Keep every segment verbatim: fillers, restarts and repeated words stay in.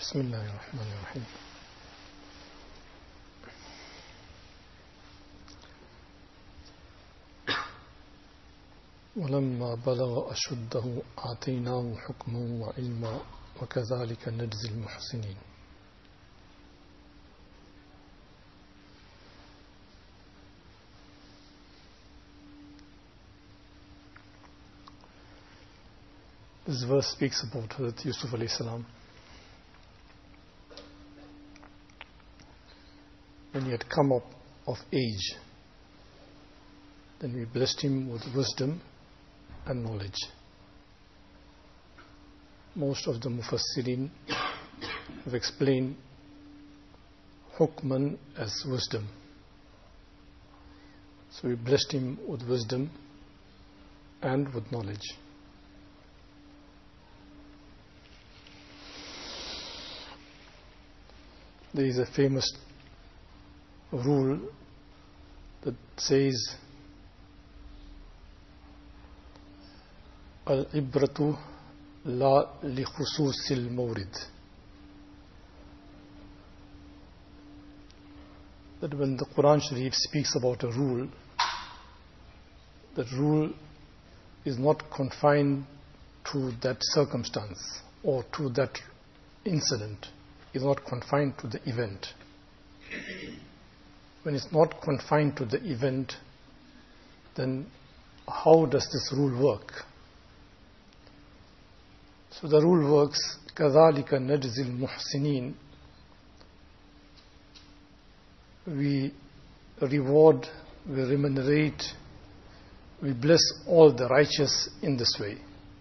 بسم الله الرحمن الرحيم ولما بلغ أشده آتيناه حكما وعلما وكذلك نجزي المحسنين. This verse speaks about Hazrat Yusuf alayhi salam. When he had come up of age, then we blessed him with wisdom and knowledge. Most of the Mufassirin have explained hukman as wisdom. So we blessed him with wisdom and with knowledge. There is a famous rule that says al-ibratu la li khususil mawrid, that when the Quran Sharif speaks about a rule, that rule is not confined to that circumstance or to that incident, is not confined to the event. When it's not confined to the event, then how does this rule work? So the rule works, كَذَلِكَ نَجْزِي الْمُحْسِنِينَ. We reward, we remunerate, we bless all the righteous in this way.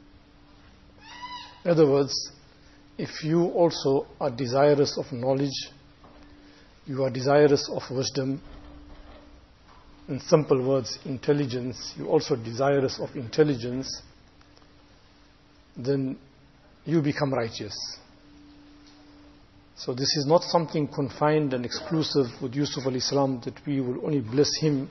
In other words, if you also are desirous of knowledge, you are desirous of wisdom, in simple words, intelligence, you also desirous of intelligence, then you become righteous. So this is not something confined and exclusive with Yusuf alayhi salam that we will only bless him,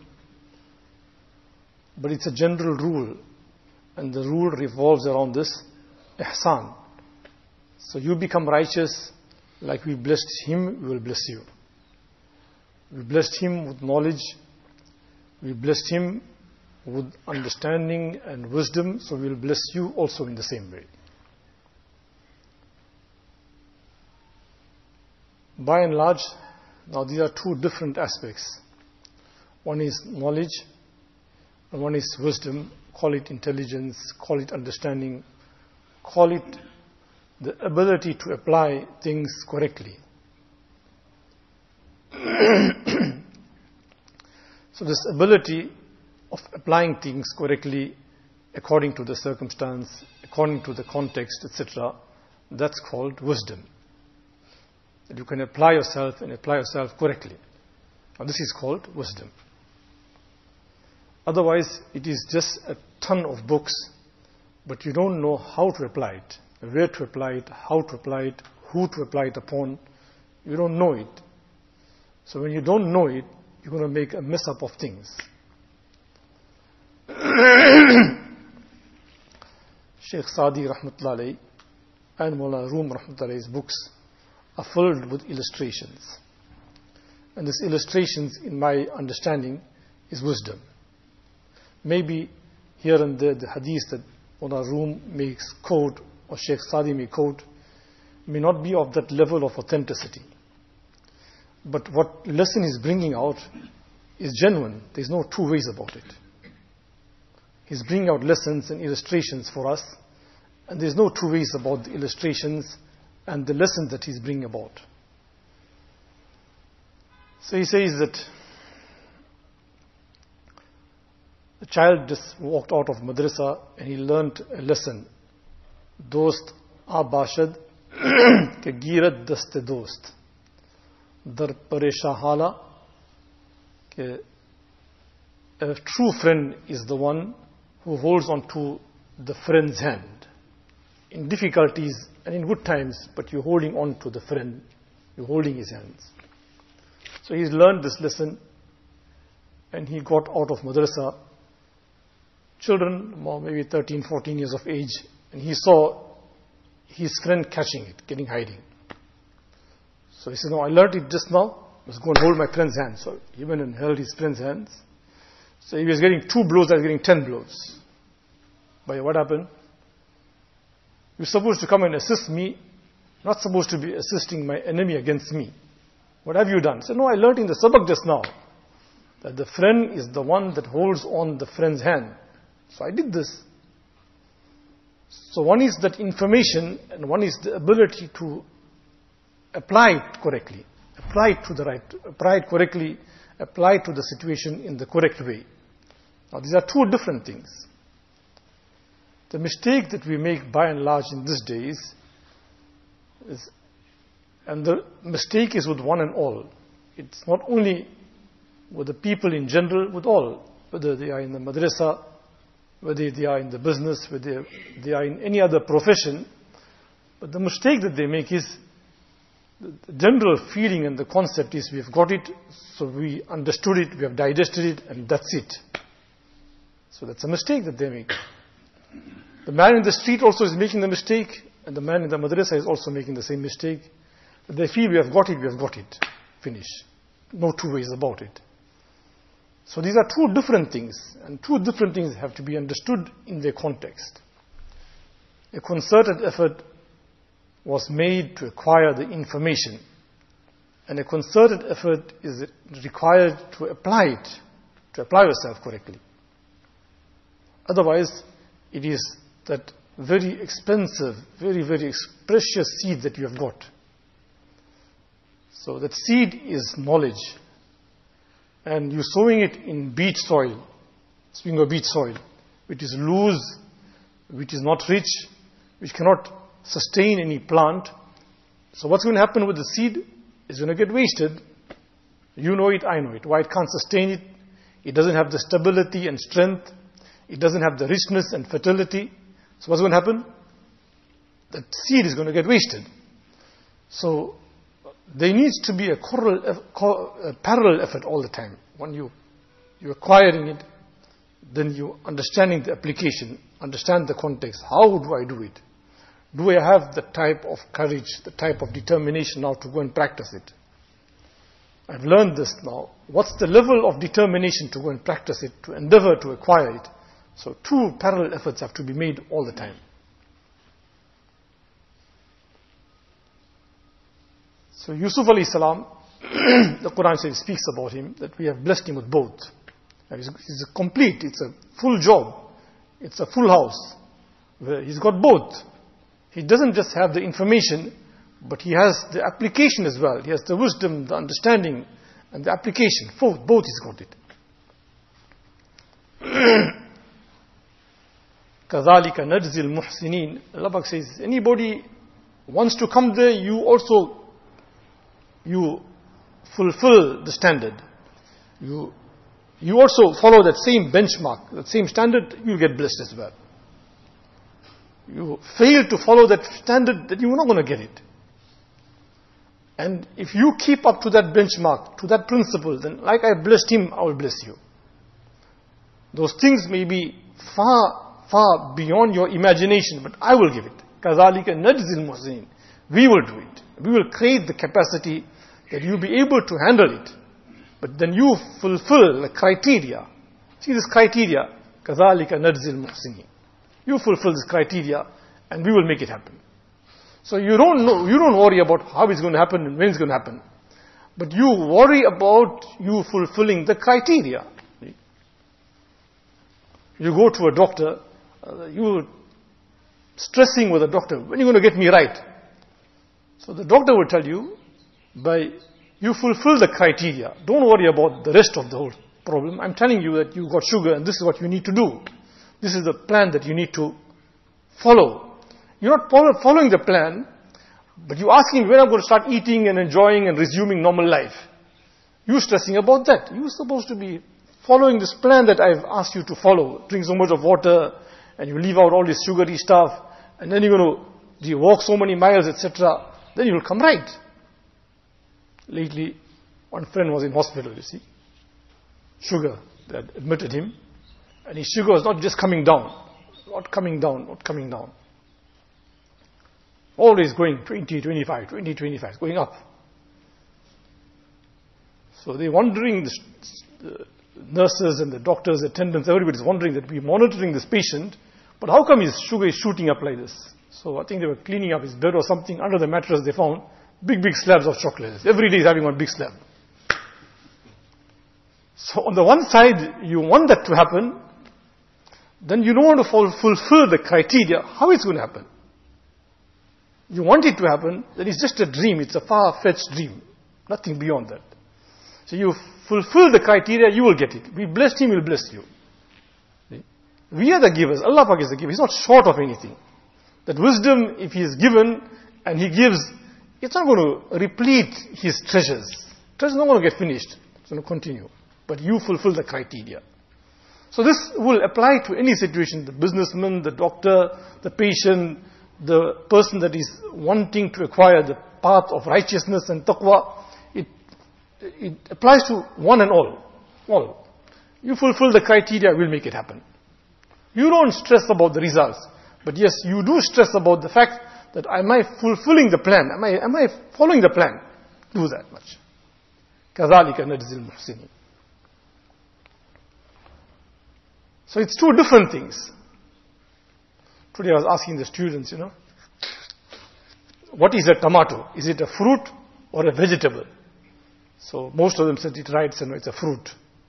but it's a general rule, and the rule revolves around this ihsan. So you become righteous, like we blessed him, we will bless you. We blessed him with knowledge, we blessed him with understanding and wisdom, so we will bless you also in the same way. By and large, now these are two different aspects. One is knowledge, and one is wisdom. Call it intelligence, call it understanding, call it the ability to apply things correctly. So this ability of applying things correctly according to the circumstance, according to the context, et cetera, that's called wisdom. That you can apply yourself and apply yourself correctly. Now this is called wisdom. Otherwise, it is just a ton of books, but you don't know how to apply it, where to apply it, how to apply it, who to apply it upon. You don't know it. So when you don't know it, you're going to make a mess up of things. Shaykh Sadi rahmatullah alayhi and Mawlana Rum rahmatullah alayhi's books are filled with illustrations. And these illustrations, in my understanding, is wisdom. Maybe here and there the hadith that Mawlana Rum makes quote, or Shaykh Sadi may quote, may not be of that level of authenticity. But what lesson is bringing out is genuine. There's no two ways about it. He's bringing out lessons and illustrations for us, and there's no two ways about the illustrations and the lessons that he's bringing about. So he says that the child just walked out of madrasa and he learnt a lesson. Dost a bashad ke girat daste dost. Dar paresha hala, a true friend is the one who holds on to the friend's hand in difficulties and in good times, but you're holding on to the friend, you're holding his hands. So he's learned this lesson and he got out of madrasa. Children, maybe thirteen, fourteen years of age, and he saw his friend catching it, getting hiding. So he said, no, I learned it just now. Let's go and hold my friend's hand. So he went and held his friend's hands. So he was getting two blows, I was getting ten blows. But what happened? You're supposed to come and assist me, not supposed to be assisting my enemy against me. What have you done? He said, no, I learned in the sabak just now that the friend is the one that holds on the friend's hand. So I did this. So one is that information, and one is the ability to apply it correctly. Apply it to the right, apply it correctly, apply it to the situation in the correct way. Now these are two different things. The mistake that we make by and large in these days is, and the mistake is with one and all. It's not only with the people in general, with all, whether they are in the madrasa, whether they are in the business, whether they are in any other profession. But the mistake that they make is, the general feeling and the concept is, we've got it, so we understood it, we have digested it, and that's it. So that's a mistake that they make. The man in the street also is making the mistake, and the man in the madrasa is also making the same mistake. But they feel we have got it, we have got it. Finish. No two ways about it. So these are two different things, and two different things have to be understood in their context. A concerted effort was made to acquire the information, and a concerted effort is required to apply it, to apply yourself correctly. Otherwise, it is that very expensive, very, very precious seed that you have got. So that seed is knowledge, and you're sowing it in beach soil, speaking of beach soil, which is loose, which is not rich, which cannot sustain any plant. So what's going to happen with the seed? It's going to get wasted. You know it, I know it. Why it can't sustain it? It doesn't have the stability and strength. It doesn't have the richness and fertility. So what's going to happen? The seed is going to get wasted. So there needs to be a, choral, a parallel effort all the time. When you, you're acquiring it, then you understanding the application, understand the context. How do I do it? Do I have the type of courage, the type of determination now to go and practice it? I've learned this now. What's the level of determination to go and practice it, to endeavor to acquire it? So two parallel efforts have to be made all the time. So Yusuf alayhi salam, the Quran says, speaks about him, that we have blessed him with both. He's, he's a complete, it's a full job. It's a full house. Where he's got both. He doesn't just have the information, but he has the application as well. He has the wisdom, the understanding, and the application. Both, both he's got it. كَذَلِكَ نَجْزِي الْمُحْسِنِينَ Allah Pak says, anybody wants to come there, you also, you fulfill the standard. You, you also follow that same benchmark, that same standard, you'll get blessed as well. You fail to follow that standard, then you're not going to get it. And if you keep up to that benchmark, to that principle, then like I blessed him, I will bless you. Those things may be far, far beyond your imagination, but I will give it. كَذَلِكَ نَجْزِي الْمُحْسِنِينَ We will do it. We will create the capacity that you'll be able to handle it. But then you fulfill the criteria. See this criteria. كَذَلِكَ نَجْزِي الْمُحْسِنِينَ You fulfill this criteria, and we will make it happen. So you don't know, you don't worry about how it's going to happen and when it's going to happen. But you worry about you fulfilling the criteria. You go to a doctor, uh, you're stressing with the doctor, when are you going to get me right? So the doctor will tell you, by you fulfill the criteria. Don't worry about the rest of the whole problem. I'm telling you that you've got sugar and this is what you need to do. This is the plan that you need to follow. You're not following the plan, but you're asking when I'm going to start eating and enjoying and resuming normal life. You're stressing about that. You're supposed to be following this plan that I've asked you to follow. Drink so much of water, and you leave out all this sugary stuff, and then you're going to you walk so many miles, et cetera. Then you'll come right. Lately, one friend was in hospital, you see. Sugar, they had admitted him. And his sugar was not just coming down. Not coming down, not coming down. Always going twenty, twenty-five, twenty, twenty-five, going up. So they're wondering, the, the nurses and the doctors, attendants, everybody's wondering that we're monitoring this patient, but how come his sugar is shooting up like this? So I think they were cleaning up his bed or something. Under the mattress they found big, big slabs of chocolates. Every day he's having one big slab. So on the one side, you want that to happen, then you don't want to fulfill the criteria. How it's going to happen? You want it to happen, then it's just a dream. It's a far-fetched dream. Nothing beyond that. So you fulfill the criteria, you will get it. We blessed him, we'll bless you. See? We are the givers. Allah Pak is the giver. He's not short of anything. That wisdom, if he is given and he gives, it's not going to replete his treasures. Treasures are not going to get finished. It's going to continue. But you fulfill the criteria. So this will apply to any situation. The businessman, the doctor, the patient, the person that is wanting to acquire the path of righteousness and taqwa. It, it applies to one and all. All. You fulfill the criteria, we'll make it happen. You don't stress about the results. But yes, you do stress about the fact that am I fulfilling the plan? Am I, am I following the plan? Do that much. كَذَلِكَ نَجْزِي الْمُحْسِنِينَ. So it's two different things. Today I was asking the students, you know, what is a tomato? Is it a fruit or a vegetable? So most of them said it right, so no, it's a fruit.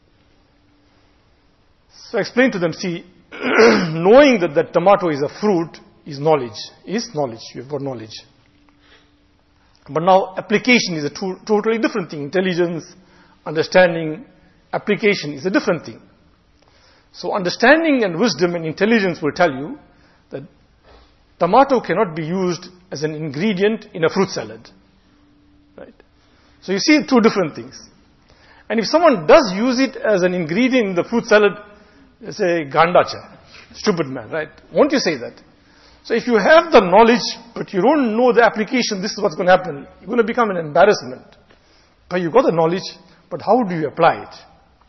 So I explained to them, see, knowing that that tomato is a fruit is knowledge. Is knowledge. You've got knowledge. But now application is a to- totally different thing. Intelligence, understanding, application is a different thing. So understanding and wisdom and intelligence will tell you that tomato cannot be used as an ingredient in a fruit salad. Right? So you see two different things. And if someone does use it as an ingredient in the fruit salad, they say, Gandacha, stupid man, right? Won't you say that? So if you have the knowledge, but you don't know the application, this is what's going to happen. You're going to become an embarrassment. But you've got the knowledge, but how do you apply it?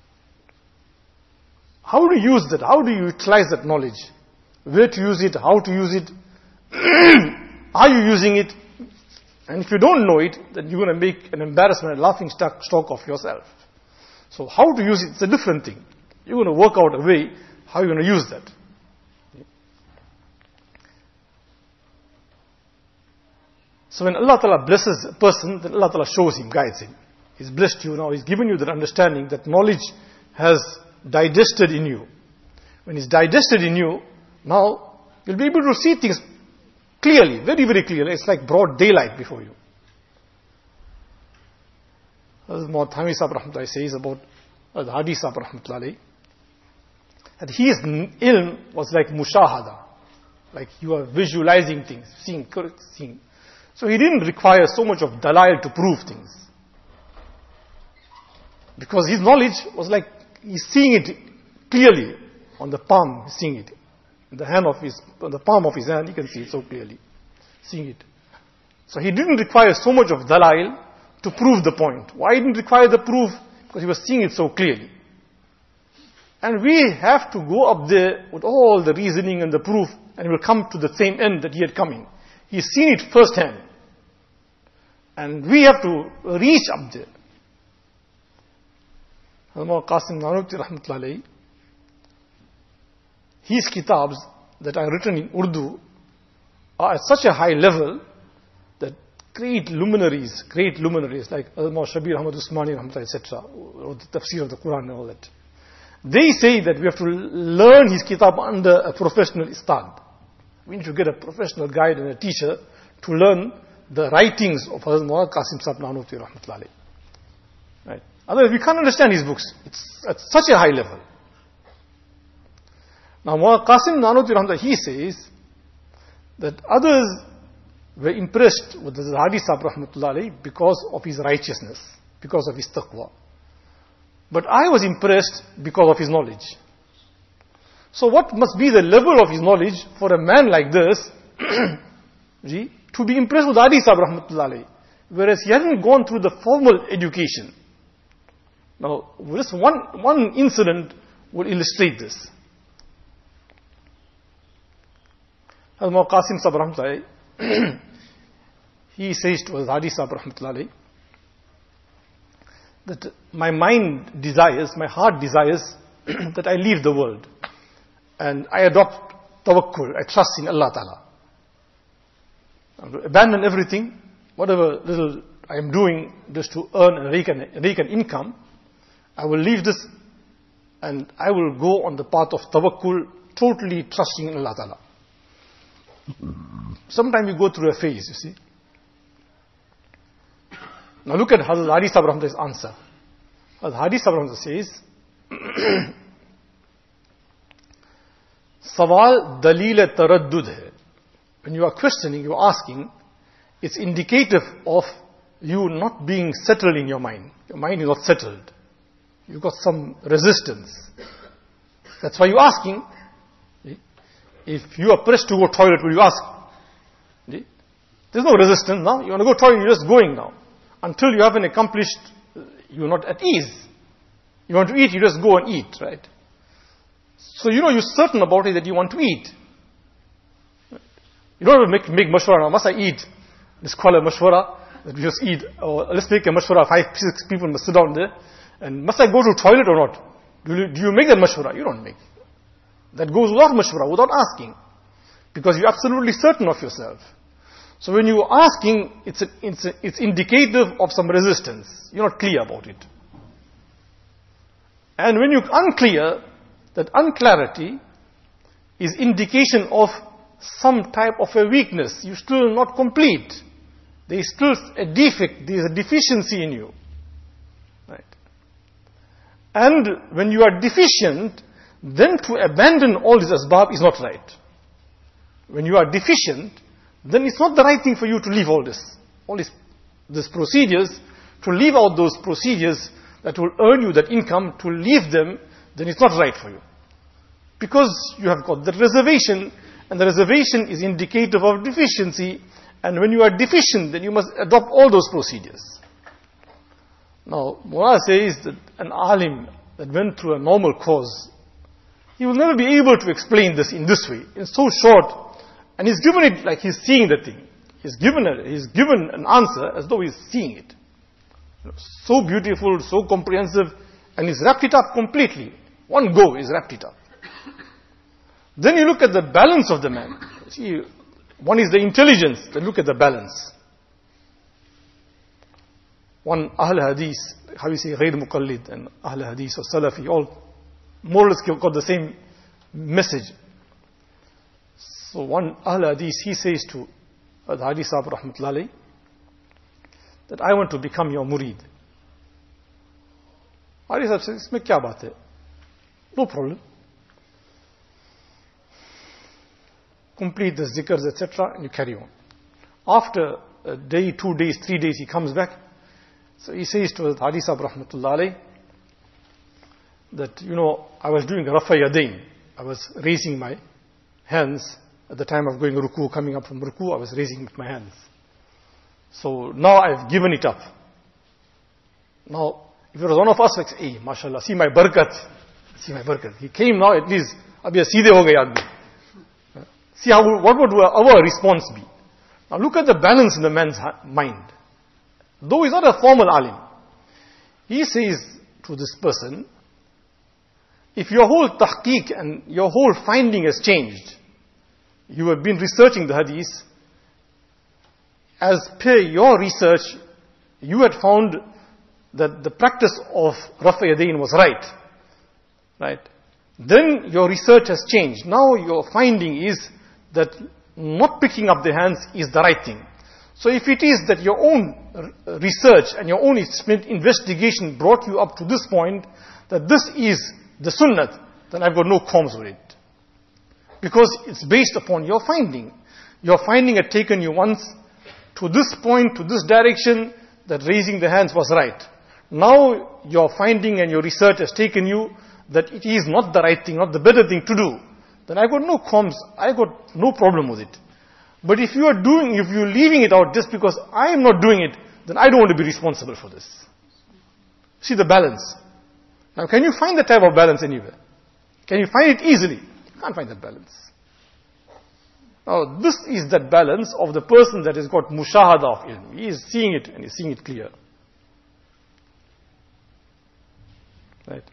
How do you use that? How do you utilize that knowledge? Where to use it? How to use it? Are you using it? And if you don't know it, then you're going to make an embarrassment, a laughing stock, stock of yourself. So how to use it, it's a different thing. You're going to work out a way how you're going to use that. So when Allah Ta'ala blesses a person, then Allah Ta'ala shows him, guides him. He's blessed you now, He's given you that understanding, that knowledge has digested in you. When it's digested in you, now you'll be able to see things clearly, very, very clearly. It's like broad daylight before you. As Muhammad Thami Sahib Rahmatullahi says about the Hadi Sahib Rahmatullahi, that his ilm was like mushahada, like you are visualizing things, seeing, seeing. So he didn't require so much of dalail to prove things. Because his knowledge was like, he's seeing it clearly on the palm, he's seeing it. In the hand of his, on the palm of his hand, he can see it so clearly. Seeing it. So he didn't require so much of dalail to prove the point. Why didn't require the proof? Because he was seeing it so clearly. And we have to go up there with all the reasoning and the proof, and we'll come to the same end that he had come in. He's seen it firsthand. And we have to reach up there. Hazrat Qasim Nanavati Rahmatullahi, his kitabs that are written in Urdu are at such a high level that great luminaries, great luminaries like Hazrat Shabir Ahmad Usmani Rahmatullahi, et cetera, or the tafsir of the Quran and all that, they say that we have to learn his kitab under a professional istad. We need to get a professional guide and a teacher to learn the writings of Hazrat Maulana Qasim Sahib Nanavati Rahmatullahi. Right? Otherwise, we can't understand his books. It's at such a high level. Now, Maulana Qasim Nanavati Rahmatullahi, he says that others were impressed with the Hadi Sahib Rahmatullahi because of his righteousness, because of his taqwa. But I was impressed because of his knowledge. So what must be the level of his knowledge for a man like this to be impressed with Hadi Sahib Rahmatullahi, whereas he hadn't gone through the formal education. Now, this one, one incident will illustrate this. Hazrat Qasim Sahib Rahmatullahi, he says to Hadi Sahib Rahmatullahi that my mind desires, my heart desires that I leave the world and I adopt tawakkul, I trust in Allah Ta'ala. Abandon everything, whatever little I am doing just to earn and rake an, rake an income, I will leave this and I will go on the path of tawakkul, totally trusting in Allah Ta'ala. Sometimes we go through a phase, you see. Now look at Hazrat Hadi Sahib Rahmatullah's answer. Hazrat Hadi Sahib Rahmatullah says, Sawal dalil taraddud hai. When you are questioning, you are asking, it's indicative of you not being settled in your mind. Your mind is not settled. You've got some resistance. That's why you're asking. If you are pressed to go toilet, will you ask? There's no resistance now. You want to go toilet, you're just going now. Until you haven't accomplished, you're not at ease. You want to eat, you just go and eat, right? So you know you're certain about it that you want to eat. You don't have to make, make mashwara now. Must I eat? Let's call a mashwara that we just eat. Or let's make a mashwara, five, six people must sit down there. And must I go to toilet or not? Do you, do you make that mashwara? You don't make. That goes without mashwara, without asking. Because you're absolutely certain of yourself. So when you're asking, it's, a, it's, a, it's indicative of some resistance. You're not clear about it. And when you're unclear, that unclarity is indication of some type of a weakness. You're still not complete. There is still a defect, there is a deficiency in you. Right? And when you are deficient, then to abandon all these asbab is not right. When you are deficient, then it's not the right thing for you to leave all this. All these, these procedures, to leave out those procedures that will earn you that income, to leave them, then it's not right for you. Because you have got the reservation, and the reservation is indicative of deficiency, and when you are deficient, then you must adopt all those procedures. Now, Mullah says that an alim that went through a normal course, he will never be able to explain this in this way. It's so short, and he's given it like he's seeing the thing. He's given a, he's given an answer as though he's seeing it. So beautiful, so comprehensive, and he's wrapped it up completely. One go, he's wrapped it up. Then you look at the balance of the man. See, one is the intelligence, then look at the balance. One Ahl Hadith, how you say, Ghair Muqallid, and Ahl Hadith or Salafi, all more or less got the same message. So one Ahl Hadith, he says to Hadi Sahib Rahmatullah Alayhi, that I want to become your murid. Hadi Sahib says, "Isme kya baat hai? No problem. Complete the zikrs, et cetera, and you carry on." After a day, two days, three days, he comes back. So he says to Hadi Sahib Rahmatullah Alayhi that, you know, I was doing Rafa Yadain. I was raising my hands at the time of going ruku, coming up from ruku, I was raising my hands. So now I've given it up. Now, if it was one of us, like, hey, mashallah, see my barakat, see my barakat. He came now, at least, abhi seedhe ho gaye aadmi. See how, what would our response be? Now look at the balance in the man's mind. Though he's not a formal alim, he says to this person, if your whole tahqiq and your whole finding has changed, you have been researching the hadith, as per your research, you had found that the practice of Rafa Yadain was right. Right? Then your research has changed. Now your finding is that not picking up the hands is the right thing. So if it is that your own research and your own investigation brought you up to this point, that this is the sunnat, then I've got no qualms with it. Because it's based upon your finding. Your finding had taken you once to this point, to this direction, that raising the hands was right. Now your finding and your research has taken you that it is not the right thing, not the better thing to do. Then I got no qualms, I got no problem with it. But if you are doing, if you're leaving it out just because I am not doing it, then I don't want to be responsible for this. See the balance. Now can you find that type of balance anywhere? Can you find it easily? You can't find that balance. Now this is that balance of the person that has got mushahada of ilm. He is seeing it and he is seeing it clear. Right?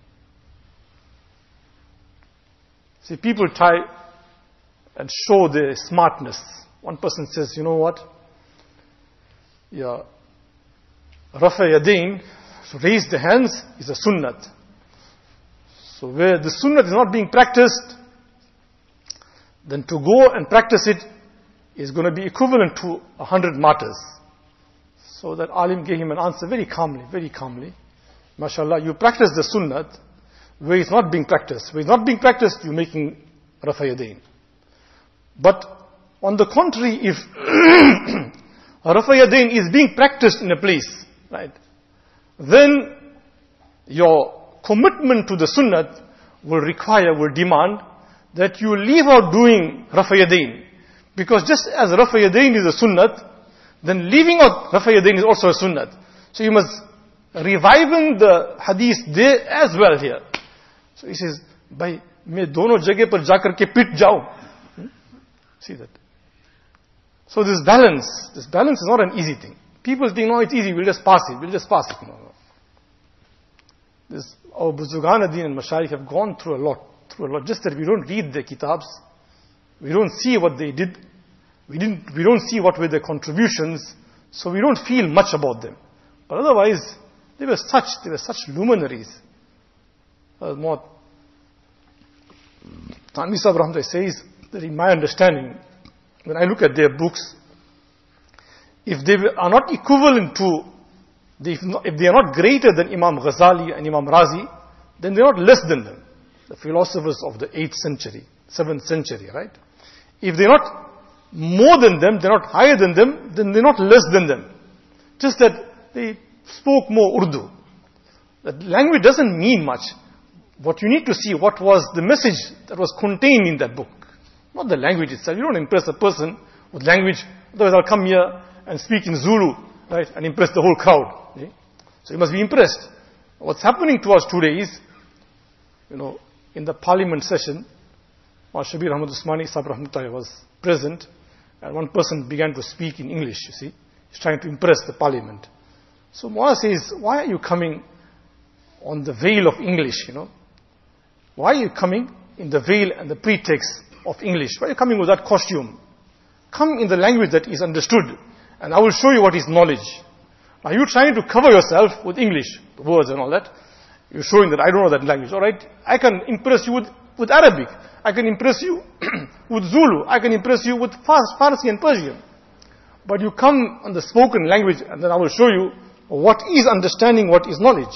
See, people try and show their smartness. One person says, you know what? Yeah, Rafa Yadain, so raise the hands, is a sunnat. So where the sunnat is not being practiced, then to go and practice it is going to be equivalent to a hundred martyrs. So that alim gave him an answer very calmly, very calmly. MashaAllah, you practice the sunnat where it's not being practiced. Where it's not being practiced, you're making Rafa Yadain. But on the contrary, if Rafa Yadain is being practiced in a place, right, then your commitment to the sunnat will require, will demand that you leave out doing Rafa Yadain. Because just as Rafa Yadain is a sunnat, then leaving out Rafa Yadain is also a sunnat. So you must reviving the hadith there as well here. So he says, "Bhai, मैं दोनों जगह पर जाकर के पिट जाऊं." See that. So this balance, this balance is not an easy thing. People think, no, it's easy, we'll just pass it, we'll just pass it. No, no. This, our Buzurgan Adin and Mashayikh have gone through a lot, through a lot. Just that we don't read their kitabs, we don't see what they did, we didn't, we don't see what were their contributions, so we don't feel much about them. But otherwise, they were such, they were such luminaries. Uh, more, Tanvi Sahib Rahmatullah says that in my understanding, when I look at their books, if they are not equivalent to, if, not, if they are not greater than Imam Ghazali and Imam Razi, then they are not less than them. The philosophers of the eighth century, seventh century, right? If they are not more than them, they are not higher than them, then they are not less than them. Just that they spoke more Urdu. That language doesn't mean much. What you need to see, what was the message that was contained in that book. Not the language itself. You don't impress a person with language. Otherwise I'll come here and speak in Zulu, right, and impress the whole crowd. Okay? So you must be impressed. What's happening to us today is, you know, in the parliament session, Shabir Ahmad Usmani Sahib Rahmatullah was present, and one person began to speak in English, you see. He's trying to impress the parliament. So Mullah says, why are you coming on the veil of English, you know? Why are you coming in the veil and the pretext of English? Why are you coming with that costume? Come in the language that is understood, and I will show you what is knowledge. Are you trying to cover yourself with English, words and all that? You're showing that I don't know that language. Alright, I can impress you with, with Arabic. I can impress you with Zulu. I can impress you with Farsi and Persian. But you come on the spoken language, and then I will show you what is understanding, what is knowledge.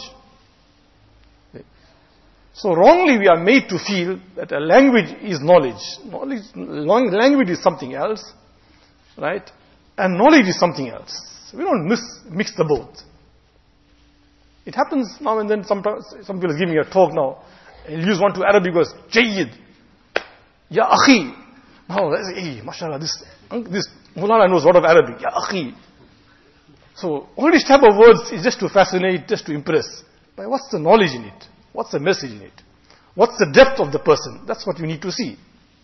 So wrongly we are made to feel that a language is knowledge. Knowledge, language is something else, right? And knowledge is something else. So we don't mix, mix the both. It happens now and then. Sometimes some people are giving a talk now. He'll use one to Arabic, goes Jayyid, Ya Akhi. Now let's say, hey, mashallah, this this Mulana knows a lot of Arabic. Ya Akhi. So all these type of words is just to fascinate, just to impress. But what's the knowledge in it? What's the message in it? What's the depth of the person? That's what you need to see.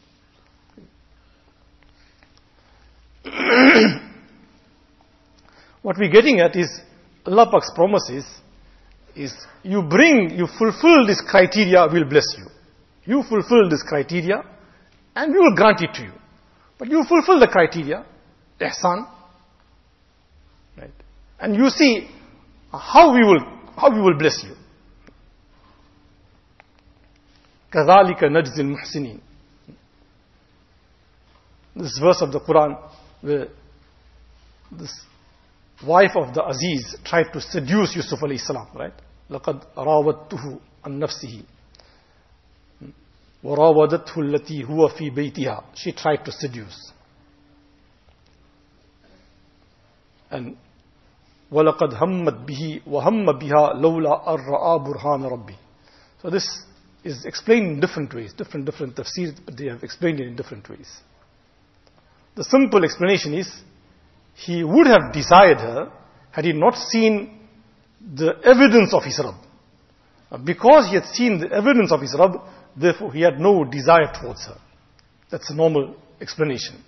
What we're getting at is, Allah Pak's promises is, you bring, you fulfill this criteria, we'll bless you. You fulfill this criteria, and we will grant it to you. But you fulfill the criteria, ihsan, right? And you see how we will, how we will bless you. كَذَلِكَ نَجْزِ الْمُحْسِنِينَ. This verse of the Quran, where this wife of the Aziz tried to seduce Yusuf alayhi salam, right? لَقَدْ رَاوَدْتُهُ عَنْ نَفْسِهِ وَرَاوَدَتْهُ الَّتِي هُوَ فِي بَيْتِهَا. She tried to seduce. And وَلَقَدْ هَمَّتْ بِهِ وَهَمَّ بِهَا لَوْلَا أَن رَأَى بُرْهَانَ رَبِّهِ. So this is explained in different ways, different different tafsirs, but they have explained it in different ways. The simple explanation is, he would have desired her had he not seen the evidence of his Rabb. Because he had seen the evidence of his Rabb, therefore he had no desire towards her. That's a normal explanation.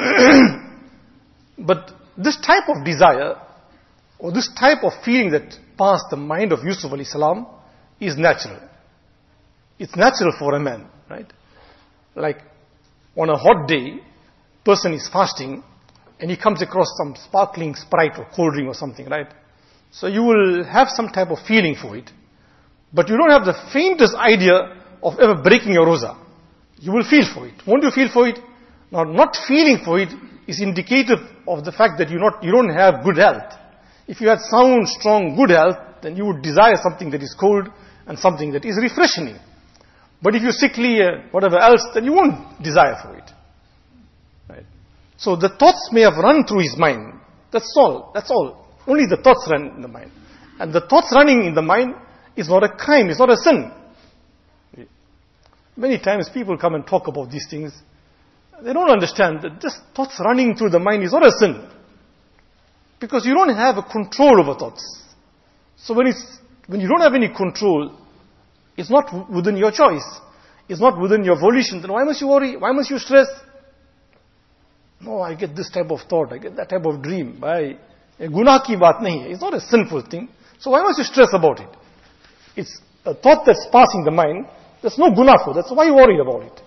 But this type of desire, or this type of feeling that past the mind of Yusuf alayhi salam is natural. It's natural for a man, right? Like on a hot day, person is fasting and he comes across some sparkling Sprite or cold drink or something, right? So you will have some type of feeling for it, but you don't have the faintest idea of ever breaking your roza. You will feel for it. Won't you feel for it? Now, not feeling for it is indicative of the fact that you not you don't have good health. If you had sound, strong, good health, then you would desire something that is cold and something that is refreshing. But if you're sickly and whatever else, then you won't desire for it. Right? So the thoughts may have run through his mind. That's all. That's all. Only the thoughts run in the mind. And the thoughts running in the mind is not a crime, it's not a sin. Many times people come and talk about these things. They don't understand that just thoughts running through the mind is not a sin. Because you don't have a control over thoughts. So when it's, when you don't have any control, it's not within your choice. It's not within your volition. Then why must you worry? Why must you stress? No, I get this type of thought. I get that type of dream. Bhai, guna ki baat nahi hai. It's not a sinful thing. So why must you stress about it? It's a thought that's passing the mind. There's no guna for that. So why are you worried about it?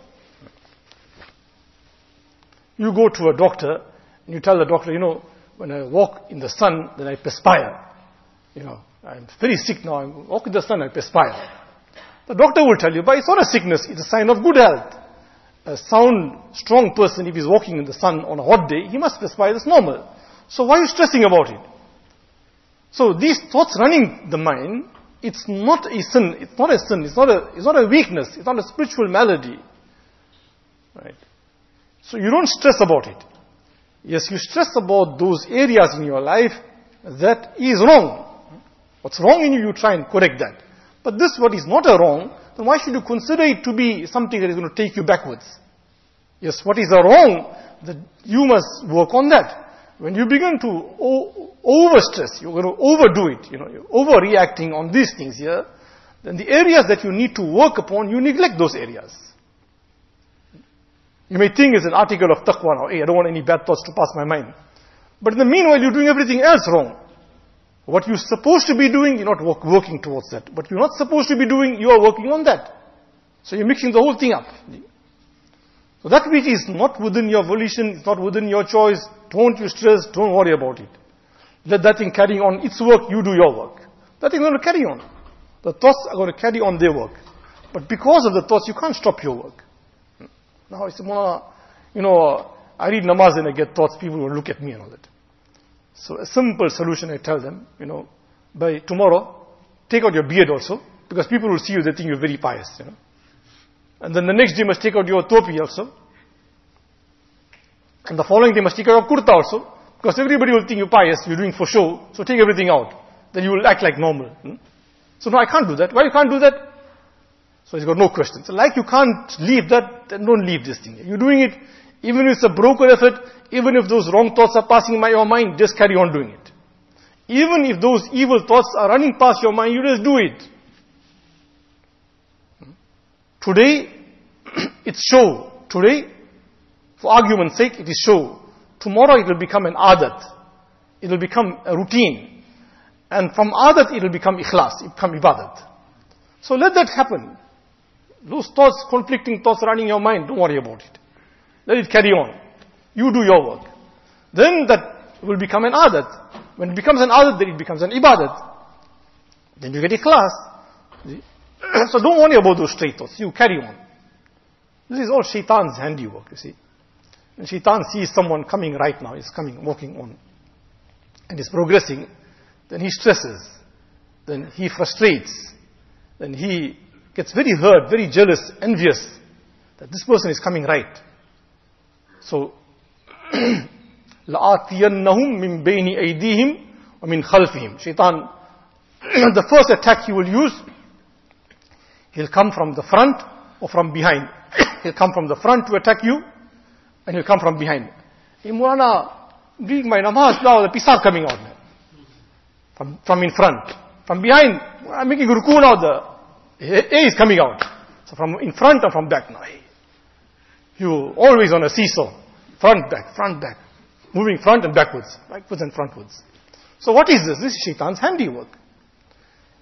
You go to a doctor and you tell the doctor, you know, when I walk in the sun, then I perspire. You know, I'm very sick now. I walk in the sun, I perspire. The doctor will tell you, but it's not a sickness, it's a sign of good health. A sound, strong person, if he's walking in the sun on a hot day, he must perspire, that's normal. So why are you stressing about it? So these thoughts running the mind, it's not a sin, it's not a sin, it's not a, it's not a weakness, it's not a spiritual malady. Right? So you don't stress about it. Yes, you stress about those areas in your life that is wrong. What's wrong in you, you try and correct that. But this, what is not a wrong, then why should you consider it to be something that is going to take you backwards? Yes, what is a wrong, that you must work on that. When you begin to o- overstress, you're going to overdo it, you know, you're overreacting on these things here, then the areas that you need to work upon, you neglect those areas. You may think it's an article of taqwa now, hey, I don't want any bad thoughts to pass my mind. But in the meanwhile, you're doing everything else wrong. What you're supposed to be doing, you're not work, working towards that. What you're not supposed to be doing, you are working on that. So you're mixing the whole thing up. So that which is not within your volition, it's not within your choice, don't you stress, don't worry about it. Let that thing carry on its work, you do your work. That thing is going to carry on. The thoughts are going to carry on their work. But because of the thoughts, you can't stop your work. Now I say, you know, I read namaz and I get thoughts, people will look at me and all that. So a simple solution, I tell them, you know, by tomorrow, take out your beard also, because people will see you, they think you're very pious, you know. And then the next day must take out your topi also. And the following day must take out your kurta also, because everybody will think you're pious, you're doing for show, so take everything out. Then you will act like normal. Hmm? So no, I can't do that. Why you can't do that? So he's got no questions. So like you can't leave that, then don't leave this thing. You're doing it, even if it's a broken effort, even if those wrong thoughts are passing by your mind, just carry on doing it. Even if those evil thoughts are running past your mind, you just do it. Today, it's show. Today, for argument's sake, it is show. Tomorrow it will become an adat. It will become a routine. And from adat it will become ikhlas, it will become ibadat. So let that happen. Those thoughts, conflicting thoughts running in your mind, don't worry about it. Let it carry on. You do your work. Then that will become an adat. When it becomes an adat, then it becomes an ibadat. Then you get ikhlas. So don't worry about those stray thoughts. You carry on. This is all shaitan's handiwork, you see. When shaitan sees someone coming right now, he's coming, walking on, and is progressing, then he stresses. Then he frustrates. Then he gets very hurt, very jealous, envious that this person is coming right. So, لَآتِيَنَّهُمْ مِنْ بَيْنِ أَيْدِيهِمْ وَمِنْ خَلْفِهِمْ. Shaitan, the first attack he will use, he'll come from the front or from behind. He'll come from the front to attack you, and he'll come from behind. Hey, Mulana, doing my namaz now, the pisar coming out. From, from in front. From behind, I'm making ruku now, the A is coming out. So from in front or from back now. You always on a seesaw. Front, back, front, back. Moving front and backwards. Backwards and frontwards. So what is this? This is shaitan's handiwork.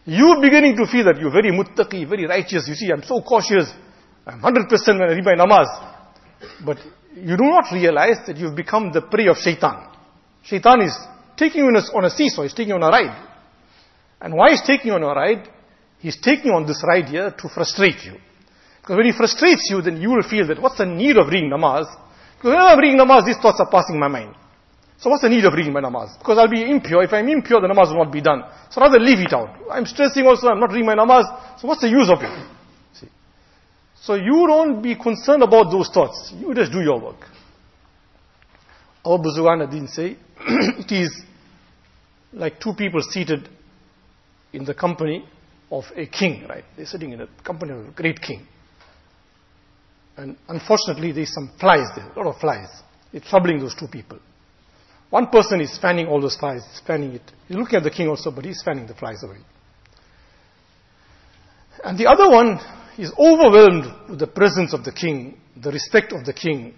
You beginning to feel that you're very muttaqi, very righteous. You see, I'm so cautious. I'm one hundred percent when I read my namaz. But you do not realize that you've become the prey of shaitan. Shaitan is taking you on a, on a seesaw. He's taking you on a ride. And why is taking you on a ride? He's taking you on this ride here to frustrate you. Because when he frustrates you, then you will feel that what's the need of reading namaz? Because when I'm reading namaz, these thoughts are passing my mind. So what's the need of reading my namaz? Because I'll be impure. If I'm impure, the namaz will not be done. So rather leave it out. I'm stressing also, I'm not reading my namaz. So what's the use of it? See. So you don't be concerned about those thoughts. You just do your work. Our Buzurgan ad-Din say, it is like two people seated in the company of a king, right? They're sitting in a company of a great king. And unfortunately, there's some flies there, a lot of flies. It's troubling those two people. One person is fanning all those flies, fanning it. He's looking at the king also, but he's fanning the flies away. And the other one is overwhelmed with the presence of the king, the respect of the king.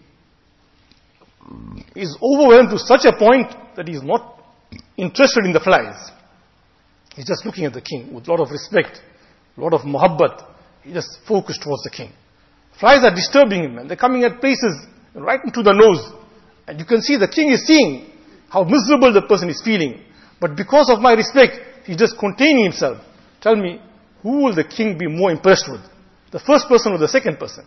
He's overwhelmed to such a point that he's not interested in the flies. He's just looking at the king with a lot of respect, a lot of muhabbat. He just focused towards the king. Flies are disturbing him, and they're coming at places right into the nose. And you can see the king is seeing how miserable the person is feeling. But because of my respect, he's just containing himself. Tell me, who will the king be more impressed with? The first person or the second person?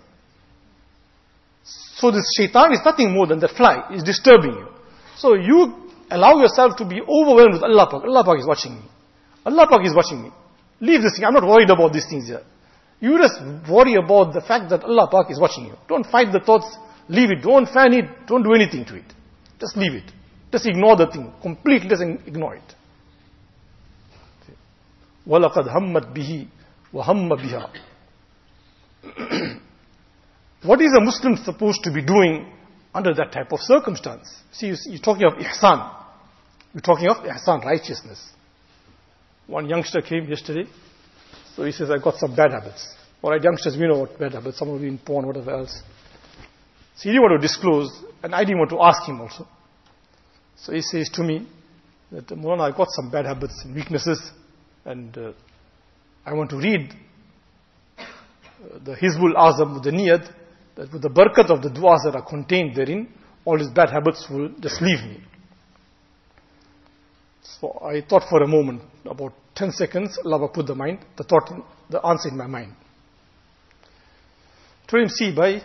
So this shaitan is nothing more than that fly. It's disturbing you. So you allow yourself to be overwhelmed with Allah Pak. Allah Pak is watching me. Allah Pak is watching me. Leave this thing. I'm not worried about these things here. You just worry about the fact that Allah Pak is watching you. Don't fight the thoughts. Leave it. Don't fan it. Don't do anything to it. Just leave it. Just ignore the thing. Completely just ignore it. وَلَقَدْ هَمَّتْ بِهِ وَهَمَّ بِهَا. What is a Muslim supposed to be doing under that type of circumstance? See, you're talking of ihsan. You're talking of ihsan, righteousness. One youngster came yesterday. So he says, I got some bad habits. Alright, youngsters, we know what bad habits. Some of you in porn, whatever else. So he didn't want to disclose, and I didn't want to ask him also. So he says to me that, Maulana, I got some bad habits and weaknesses, and uh, I want to read uh, the Hizbul Azam with the niyat that with the barakat of the du'as that are contained therein, all his bad habits will just leave me. So I thought for a moment, about ten seconds, Allah put the mind, the thought, in, the answer in my mind. Told him, see, bhai,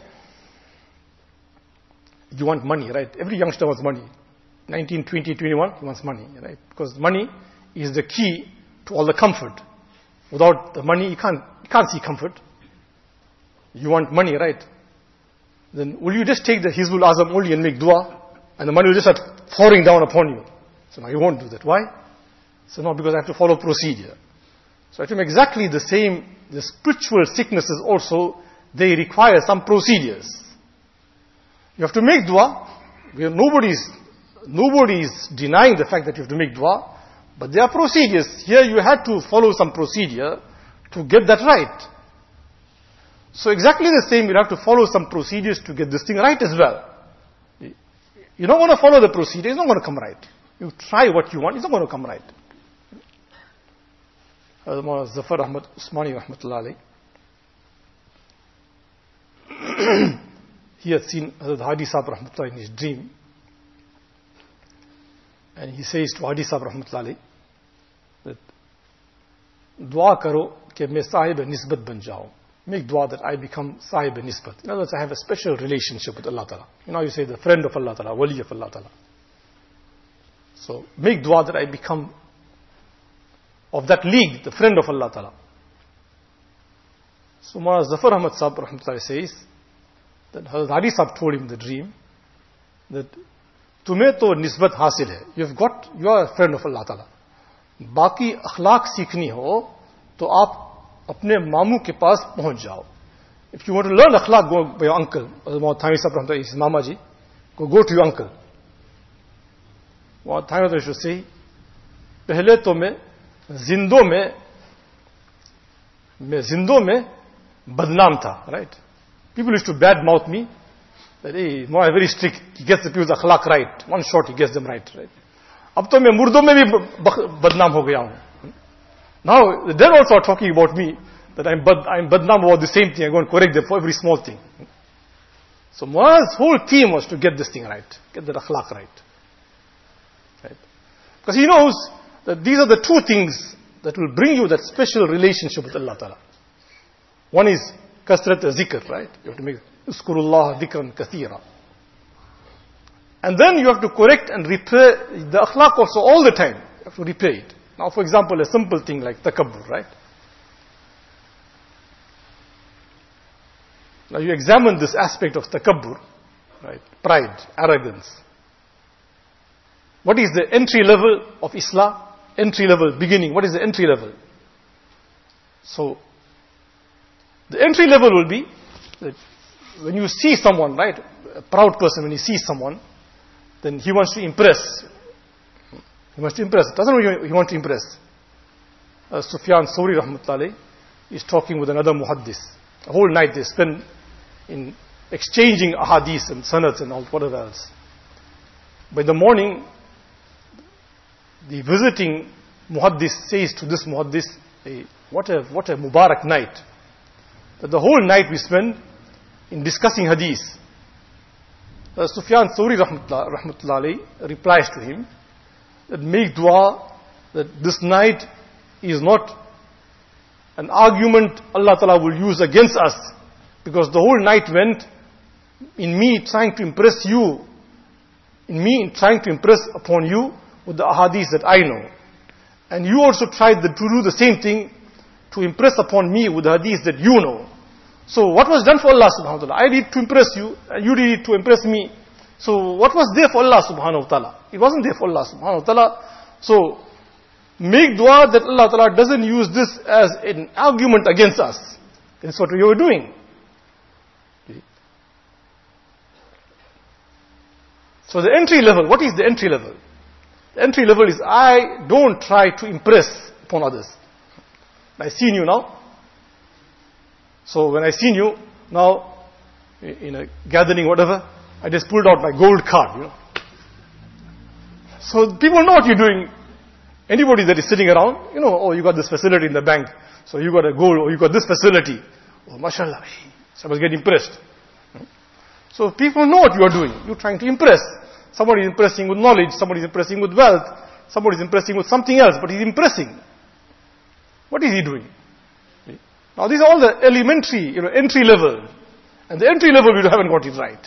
you want money, right? Every youngster wants money. nineteen, twenty, twenty-one, he wants money, right? Because money is the key to all the comfort. Without the money, you can't, you can't see comfort. You want money, right? Then will you just take the Hizbul Azam only and make dua, and the money will just start pouring down upon you? So now you won't do that. Why? So no, because I have to follow procedure. So I told him exactly the same, the spiritual sicknesses also, they require some procedures. You have to make dua. Nobody is, nobody is denying the fact that you have to make dua, but there are procedures. Here you had to follow some procedure to get that right. So exactly the same, you have to follow some procedures to get this thing right as well. You're not going to follow the procedure, it's not going to come right. You try what you want, it's not going to come right. Hazrat Zafar Ahmad Usmani Rahmatullah alayhi, he had seen Hazrat Hadi Sahib Rahmatullah in his dream. And he says to Hadi Sahib Rahmatullah alayhi that, dua karo ke main sahib nisbat ban jaun. Make dua that I become sahib nisbat. In other words, I have a special relationship with Allah Ta'ala. You know, you say the friend of Allah Ta'ala, wali of Allah Ta'ala. So, make dua that I become of that league, the friend of Allah Ta'ala. So, Maulana Zafar Ahmad Sahib Rahmatullah says that Hazrat Hadi Sahib told him in the dream that tumhe to nisbat hasil hai. You've got, you are a friend of Allah Ta'ala. Baki akhlaq seekhni ho, to aap apne mamu ke paas pahunch jao. If you want to learn akhlaq, go by your uncle. Maulana Thani Sahib Rahmatullah, his mama ji. Go, go to your uncle. Maulana Thani Rahmatullah should say, pehle to main जिंदों में मैं जिंदों में बदनाम था, right? People used to bad mouth me that hey, Maulana is very strict, he gets the people's akhlaq right, one shot he gets them right, right? अब तो मैं मुर्दों में भी बदनाम हो गया हूं. Now, they're also talking about me, that I'm, bad, I'm badnaam about the same thing. I go and correct them for every small thing. So Muaz's whole theme was to get this thing right, get the akhlaq right. Right? Because he knows that these are the two things that will bring you that special relationship with Allah Ta'ala. One is kasrat zikr, right? You have to make uskurullah dhikran kathira. And then you have to correct and repair the akhlaq also all the time. You have to repair it. Now, for example, a simple thing like takabbur, right? Now you examine this aspect of takabbur, right? Pride, arrogance. What is the entry level of Islam? Entry level, beginning. What is the entry level? So, the entry level will be that when you see someone, right? A proud person, when he sees someone, then he wants to impress. He wants to impress. Doesn't know he wants to impress. Uh, Sufyan Thawri rahmatullahi is talking with another muhaddis. The whole night they spend in exchanging ahadith and sanads and all whatever else. By the morning, the visiting muhaddis says to this muhaddis, hey, what a what a Mubarak night. That the whole night we spend in discussing hadith. Uh, Sufyan Thawri rahmatullahi replies to him that make dua that this night is not an argument Allah Ta'ala will use against us, because the whole night went in me trying to impress you, in me trying to impress upon you with the ahadith that I know. And you also tried the, to do the same thing to impress upon me with the hadith that you know. So what was done for Allah subhanahu wa ta'ala? I did to impress you, and you did it to impress me. So what was there for Allah subhanahu wa ta'ala? It wasn't there for Allah subhanahu wa ta'ala. So make dua that Allah ta'ala doesn't use this as an argument against us. That's what we were doing. So the entry level, what is the entry level? The entry level is I don't try to impress upon others. I seen you now. So when I seen you now in a gathering, whatever, I just pulled out my gold card, you know. So people know what you're doing. Anybody that is sitting around, you know, oh, you got this facility in the bank, so you got a gold, or you got this facility. Oh, mashallah. So I was getting impressed. So people know what you are doing. You're trying to impress. Somebody is impressing with knowledge, somebody is impressing with wealth, somebody is impressing with something else, but he's impressing. What is he doing? Now these are all the elementary, you know, entry level. And the entry level we haven't got it right.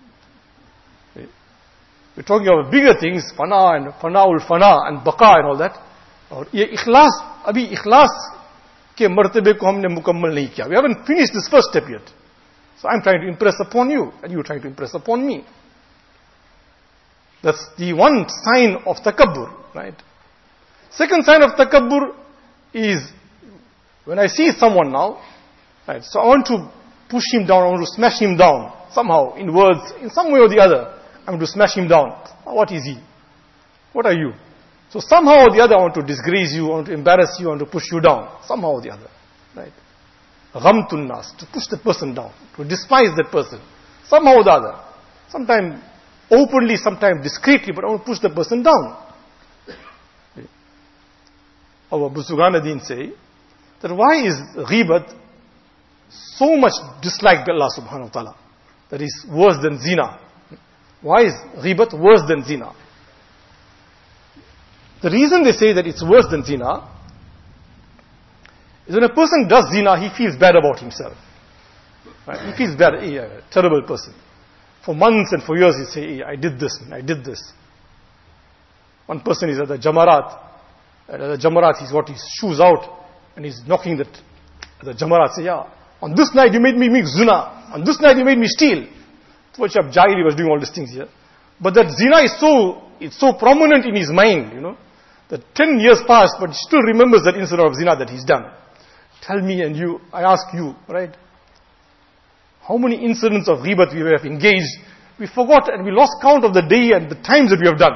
We're talking about bigger things, fana and fanaul fana and baqa and all that. Or ye ikhlas, abhi ikhlas ke martabe ko humne mukammal nahi kiya. We haven't finished this first step yet. So I'm trying to impress upon you, and you're trying to impress upon me. That's the one sign of takabbur, right? Second sign of takabbur is when I see someone now, right? So I want to push him down, I want to smash him down somehow in words, in some way or the other. I'm going to smash him down. What is he? What are you? So somehow or the other I want to disgrace you, I want to embarrass you, I want to push you down. Somehow or the other, right? Ghamtun nas, to push the person down, to despise that person. Somehow or the other. Sometimes openly, sometimes discreetly, but I want to push the person down. Our Buzurgan say that why is ghibat so much disliked by Allah subhanahu wa ta'ala? That is worse than zina. Why is ghibat worse than zina? The reason they say that it's worse than zina is when a person does zina, he feels bad about himself. Right? He feels bad, hey, a terrible person. For months and for years he say, hey, I did this, I did this. One person is at the Jamarat. At the Jamarat he's got his shoes out and he's knocking that. At the Jamarat say, yeah, on this night you made me make zina. On this night you made me steal. Twachab Jahili was doing all these things here. But that zina is so, it's so prominent in his mind, you know, that ten years passed, but he still remembers that incident of zina that he's done. Tell me and you, I ask you, right? How many incidents of ghibat we have engaged, we forgot and we lost count of the day and the times that we have done.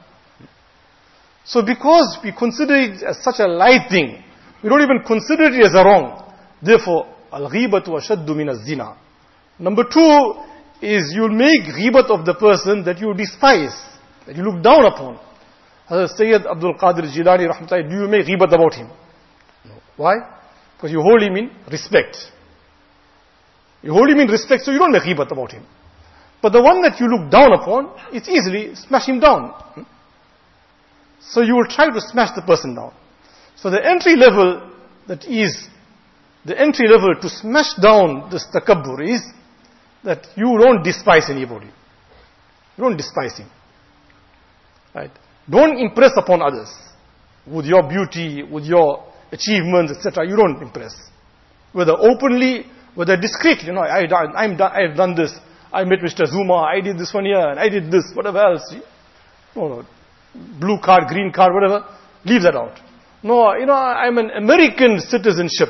So because we consider it as such a light thing, we don't even consider it as a wrong. Therefore, al-ghibatu ashaddu min az-zina. Number two is you'll make ghibat of the person that you despise, that you look down upon. Hazrat Sayyid Abdul Qadir Jilani rahmatullahi, do you make ghibat about him? Why? Because you hold him in respect. You hold him in respect, so you don't make ghibat about him. But the one that you look down upon, it's easily smash him down. So you will try to smash the person down. So the entry level that is, the entry level to smash down this takabbur is that you don't despise anybody. You don't despise him. Right? Don't impress upon others with your beauty, with your achievements, et cetera. You don't impress. Whether openly, whether discreetly. You know, I, I, I'm done, I've done this. I met Mister Zuma. I did this one here, and I did this, whatever else. No, no. Blue card, green card, whatever. Leave that out. No, you know, I'm an American citizenship.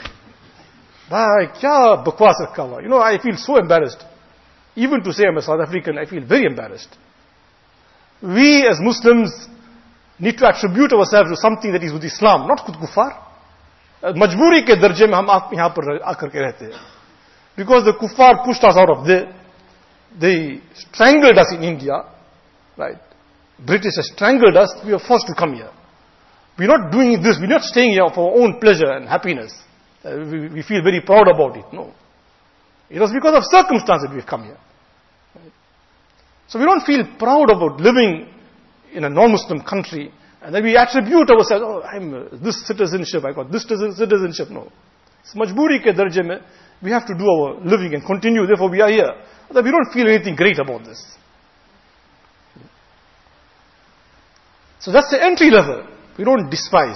You know, I feel so embarrassed. Even to say I'm a South African, I feel very embarrassed. We as Muslims need to attribute ourselves to something that is with Islam, not with kuffar. Majburi ke darje mein hum yahan par aakar ke rehte hain. Because the kuffar pushed us out of there. They strangled us in India. Right? British has strangled us. We are forced to come here. We're not doing this. We're not staying here for our own pleasure and happiness. Uh, we, we feel very proud about it. No. It was because of circumstances we've come here. Right? So we don't feel proud about living in a non-Muslim country and then we attribute ourselves, oh, I'm uh, this citizenship, I got this citizenship. No. It's majburi ke darje mein. We have to do our living and continue. Therefore we are here. That we don't feel anything great about this. So that's the entry level. We don't despise.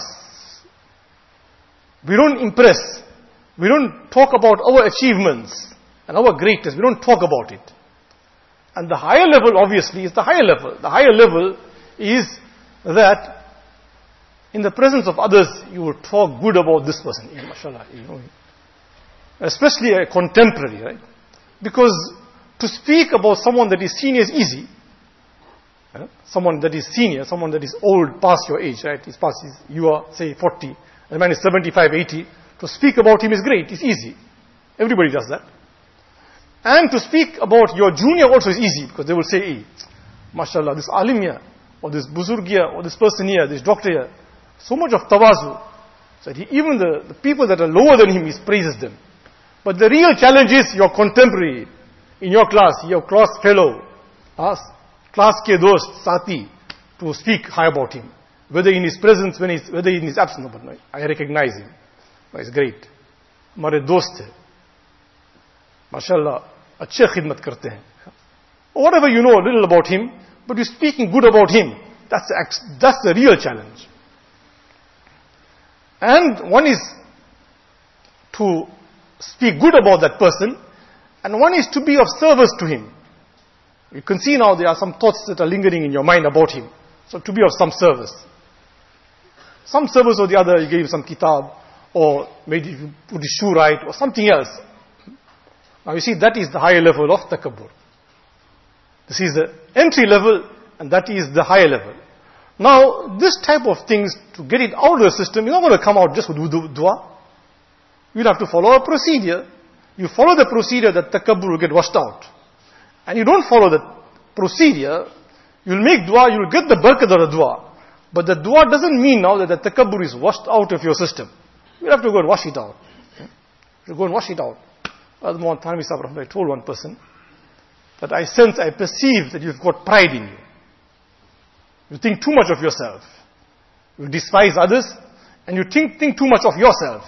We don't impress. We don't talk about our achievements and our greatness. We don't talk about it. And the higher level, obviously, is the higher level. The higher level is that in the presence of others, you will talk good about this person. Mashallah, you know, especially a contemporary, right? Because to speak about someone that is senior is easy. Uh, someone that is senior, someone that is old, past your age, right? He's past, his, you are, say, forty. The man is seventy-five, eighty. To speak about him is great. It's easy. Everybody does that. And to speak about your junior also is easy, because they will say, hey, mashallah, this alim here, or this buzurg here, or this person here, this doctor here, so much of tawazu. So he, even the, the people that are lower than him, he praises them. But the real challenge is your contemporary, in your class, your class fellow, uh, class ke dost, sati, to speak high about him. Whether in his presence, when he's, whether in his absence, but no, I recognize him. No, he's great. Hamare dost hai. MashaAllah, अच्छे khidmat karte hain. Whatever you know a little about him, but you're speaking good about him. That's the, that's the real challenge. And one is to speak good about that person, and one is to be of service to him. You can see now there are some thoughts that are lingering in your mind about him. So to be of some service. Some service or the other, you gave some kitab, or maybe you put his shoe right, or something else. Now you see, that is the higher level of takabbur. This is the entry level, and that is the higher level. Now, this type of things, to get it out of the system, you're not going to come out just with dua. You'll have to follow a procedure. You follow the procedure, that takabbur will get washed out. And you don't follow the procedure, you'll make dua, you'll get the barakat of the dua. But the dua doesn't mean now that the takabbur is washed out of your system. You'll have to go and wash it out. You go and wash it out. As Muhammad Thanvi Sahib, I told one person that I sense, I perceive that you've got pride in you. You think too much of yourself. You despise others, and you think, think too much of yourself.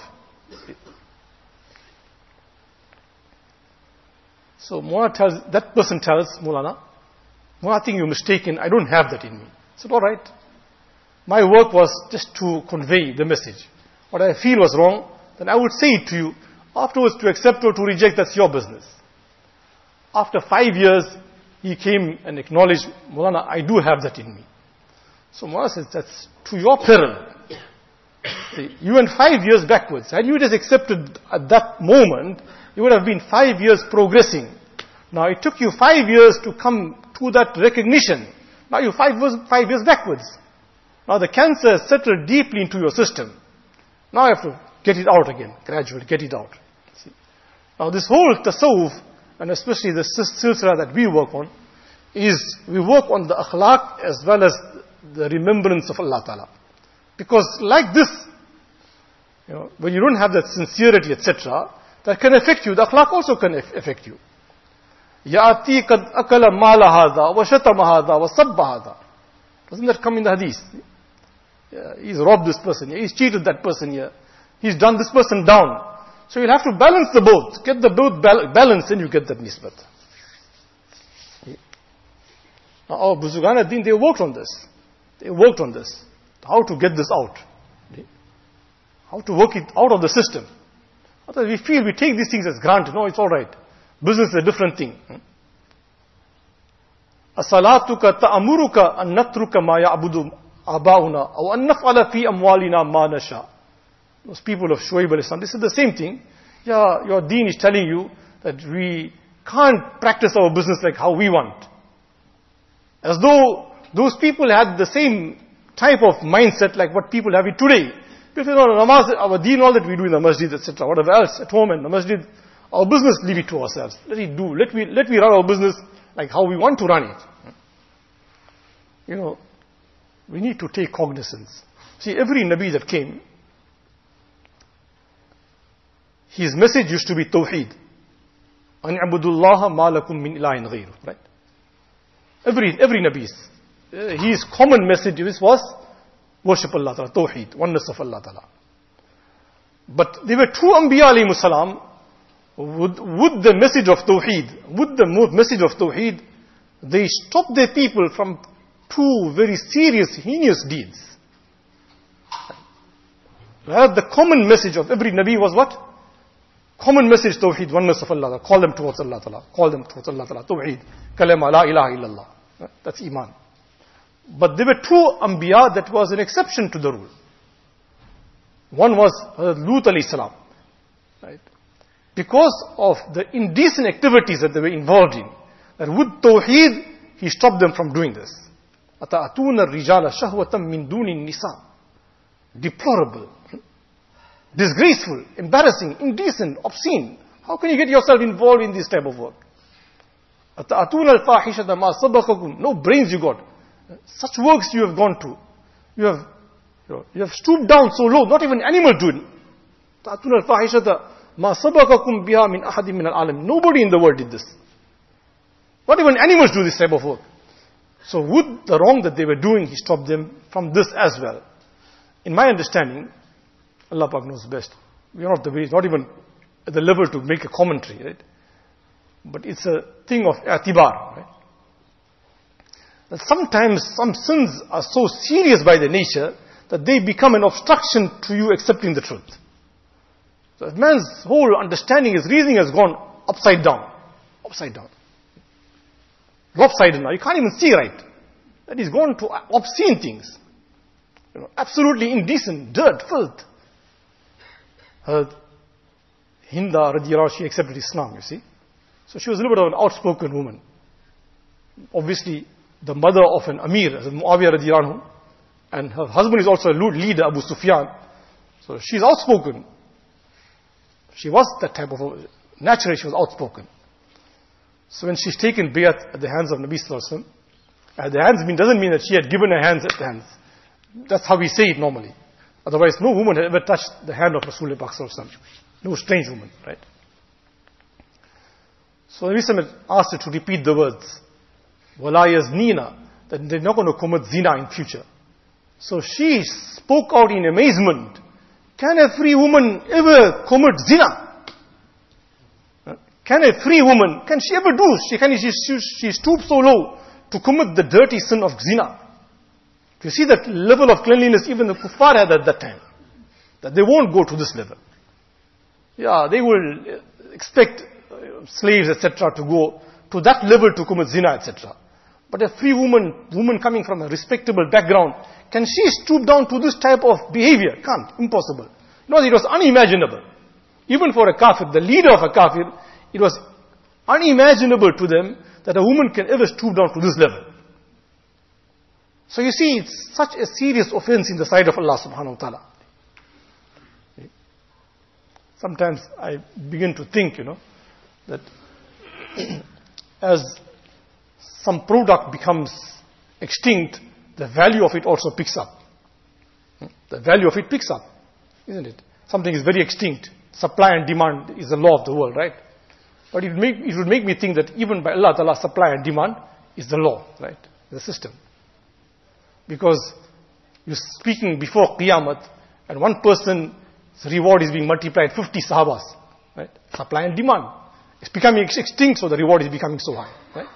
So Mulana tells, that person tells Mulana, Mulana, I think you're mistaken, I don't have that in me. I said, all right. My work was just to convey the message. What I feel was wrong, then I would say it to you. Afterwards, to accept or to reject, that's your business. After five years, he came and acknowledged, Mulana, I do have that in me. So Mulana says, that's to your peril. See, you went five years backwards. Had you just accepted at that moment, you would have been five years progressing. Now it took you five years to come to that recognition. Now you're five years, five years backwards. Now the cancer has settled deeply into your system. Now you have to get it out again, gradually get it out. See? Now this whole tasawwuf, and especially the silsila that we work on, is we work on the akhlaq as well as the remembrance of Allah Ta'ala. Because like this, You know, when you don't have that sincerity, et cetera, that can affect you. The akhlaq also can affect you. Ya'ati qad akala mala hadha wa shatama hadha wa sabba hadha. Doesn't that come in the hadith? Yeah, he's robbed this person here, he's cheated that person here, he's done this person down. So you'll have to balance the both. Get the both bal- balance and you get that nisbat. Now our Buzurgan ad-Din, they worked on this. They worked on this. How to get this out. How to work it out of the system. Otherwise we feel we take these things as granted. No, it's alright. Business is a different thing. As-salatuka ta'amuruka an natruka ma ya'budu aba'una aw an naf'ala fi amwalina ma nasha. Those people of Shuaib alayhi salam, they said the same thing. Yeah, your deen is telling you that we can't practice our business like how we want. As though those people had the same type of mindset like what people have it today. People say, no, namaz, our deen, all that we do in the masjid, et cetera, whatever else, at home and the masjid, our business, leave it to ourselves. Let it do. Let me, let me run our business like how we want to run it. You know, we need to take cognizance. See, every Nabi that came, his message used to be Tawheed. An abudullaha ma lakum min ilahin ghayru. Right? Every, every Nabi's, uh, his common message was worship Allah Ta'ala, Tawheed, oneness of Allah Ta'ala. But they were true Anbiya alayhimu salam, with, with the message of Tawheed, with the message of Tawheed, they stopped their people from two very serious, heinous deeds. Whereas the common message of every Nabi was what? Common message, Tawheed, oneness of Allah. Call them towards Allah Ta'ala. Call them towards Allah Ta'ala. Tawheed. Kalama la ilaha illallah. That's Iman. But there were two Anbiya that was an exception to the rule. One was Lut alayhi salam. Right? Because of the indecent activities that they were involved in, that with Tawheed, he stopped them from doing this. Ata'atuna rijala shahwatam min duni nisa. Deplorable. Disgraceful, embarrassing, indecent, obscene. How can you get yourself involved in this type of work? Ata'atuna al-fahishata ma sabaqakum. No brains you got. Such works you have gone to. You have, you know, you have stooped down so low, not even animals do it. Ata'atuna al-fahishata ma sabaqakum biha min ahadim min al-alam. Nobody in the world did this. Not even animals do this type of work. So with the wrong that they were doing, he stopped them from this as well. In my understanding, Allah Pak knows best. We are not the way, not even at the level to make a commentary, right? But it's a thing of i'tibar, right? That sometimes some sins are so serious by their nature that they become an obstruction to you accepting the truth. So if man's whole understanding, his reasoning has gone upside down. Upside down. Lopsided now. You can't even see right. That he's gone to obscene things. You know, absolutely indecent, dirt, filth. Her Hinda radiyallahu anha, she accepted Islam, you see. So she was a little bit of an outspoken woman. Obviously, the mother of an Amir, Muawiyah radiyallahu anhu, and her husband is also a leader, Abu Sufyan. So she's outspoken. She was that type of a, naturally she was outspoken. So when she's taken bayat at the hands of Nabi Sallallahu Alaihi Wasallam, at the hands mean, doesn't mean that she had given her hands at the hands. That's how we say it normally. Otherwise, no woman had ever touched the hand of Rasulullah Sallallahu Alaihi Wasallam. No strange woman, right? So Nabi Sallallahu Alaihi Wasallam asked her to repeat the words, Wala yaznina, that they're not going to commit zina in future. So she spoke out in amazement. Can a free woman ever commit zina? Can a free woman, can she ever do? She can she, she, she stooped so low to commit the dirty sin of zina. You see that level of cleanliness even the kuffar had at that time. That they won't go to this level. Yeah, they will expect slaves, et cetera, to go to that level to commit zina, et cetera. But a free woman, woman coming from a respectable background, can she stoop down to this type of behavior? Can't. Impossible. No, it was unimaginable. Even for a kafir, the leader of a kafir, it was unimaginable to them that a woman can ever stoop down to this level. So you see, it's such a serious offense in the sight of Allah subhanahu wa ta'ala. Sometimes I begin to think, you know, that as some product becomes extinct, the value of it also picks up. The value of it picks up, isn't it? something is very extinct. Supply and demand is the law of the world, right? But it would make, it would make me think that even by Allah Ta'ala, supply and demand is the law, right? The system. Because you're speaking before Qiyamah, and one person's reward is being multiplied fifty Sahabas, right? Supply and demand. It's becoming extinct, so the reward is becoming so high, right?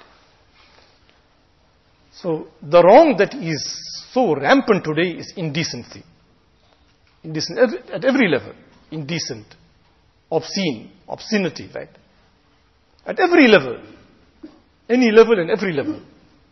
So the wrong that is so rampant today is indecency. Indecent at every level. Indecent. Obscene. Obscenity, right? At every level. Any level and every level.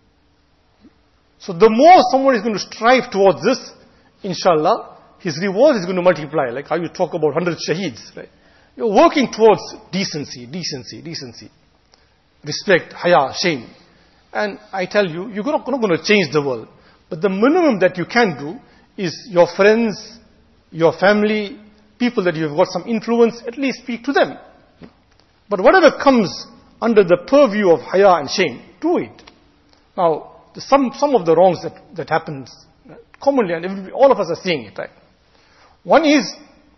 So the more someone is going to strive towards this, inshallah, his reward is going to multiply. Like how you talk about one hundred shaheeds, right? You're working towards decency, decency, decency. Respect, haya, shame. And I tell you, you're not, not going to change the world. But the minimum that you can do is your friends, your family, people that you've got some influence, at least speak to them. But whatever comes under the purview of haya and shame, do it. Now, some, some of the wrongs that, that happens commonly, and every, all of us are seeing it, right? One is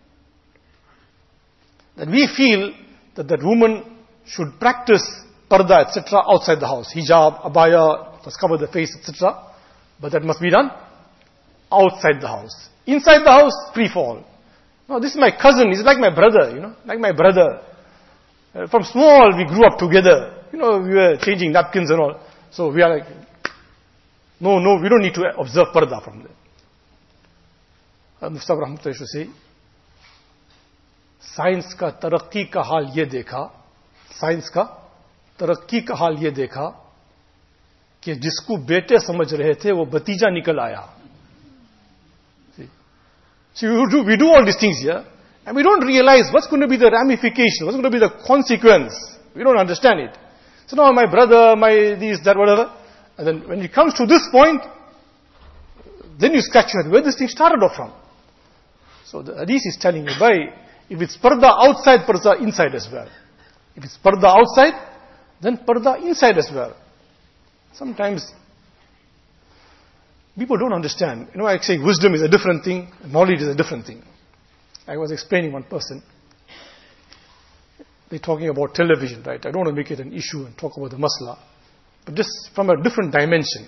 that we feel that that woman should practice parda, et cetera outside the house. Hijab, abaya, must cover the face, et cetera. But that must be done outside the house. Inside the house, free for all. No, this is my cousin. He's like my brother, you know, like my brother. Uh, from small, we grew up together. You know, we were changing napkins and all. So we are like, no, no, we don't need to observe parda from there. Uh, Mufti Sahib Rahmatullah used to say, science का तरक्की का हाल ये देखा science का तरक्की का हाल ये देखा कि जिसको बेटे समझ रहे थे वो भतीजा निकल आया. See, we do, we do all these things here, and we don't realize what's going to be the ramification, what's going to be the consequence. We don't understand it. So now my brother, my this, that, whatever. And then when it comes to this point, then you scratch your head, where this thing started off from. So the hadith is telling you, by if it's parda outside, parda inside as well. If it's parda outside, then parda inside as well. Sometimes people don't understand. You know, I say wisdom is a different thing, knowledge is a different thing. I was explaining one person. They're talking about television, right? I don't want to make it an issue and talk about the masla, but just from a different dimension.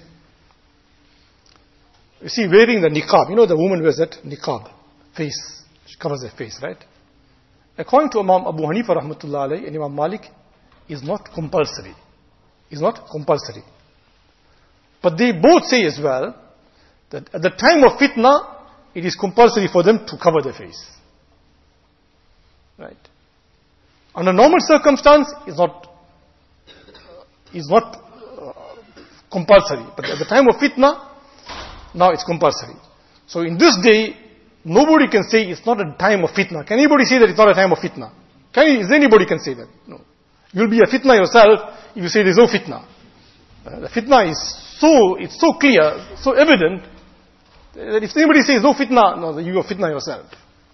You see, wearing the niqab, you know, the woman wears that niqab, face, she covers her face, right? According to Imam Abu Hanifa rahmatullah alayhi and Imam Malik, is not compulsory. Is not compulsory. But they both say as well that at the time of fitna, it is compulsory for them to cover their face. Right? Under normal circumstance, it's not, is not uh, compulsory. But at the time of fitna, now it's compulsory. So in this day, nobody can say it's not a time of fitna. Can anybody say that it's not a time of fitna? Can you, is anybody can say that? No. You'll be a fitna yourself if you say there's no fitna. Uh, the fitna is so, it's so clear, so evident, that if anybody says no fitna, no, you are fitna yourself.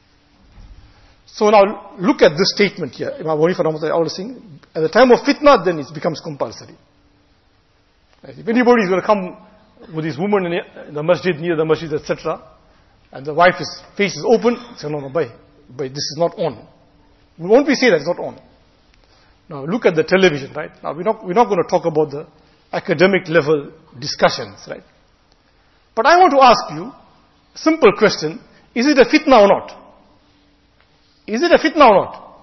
So now look at this statement here. Imam Hanifa rahmatullah always saying, at the time of fitna, then it becomes compulsory. Right? If anybody is going to come with his woman in the masjid, near the masjid, et cetera, and the wife's face is open, say, no, no, bhai, bhai, this is not on. We won't be saying that it's not on. Now look at the television, right? Now we're not, we're not going to talk about the academic level discussions, right? But I want to ask you a simple question. Is it a fitna or not? Is it a fitna or not?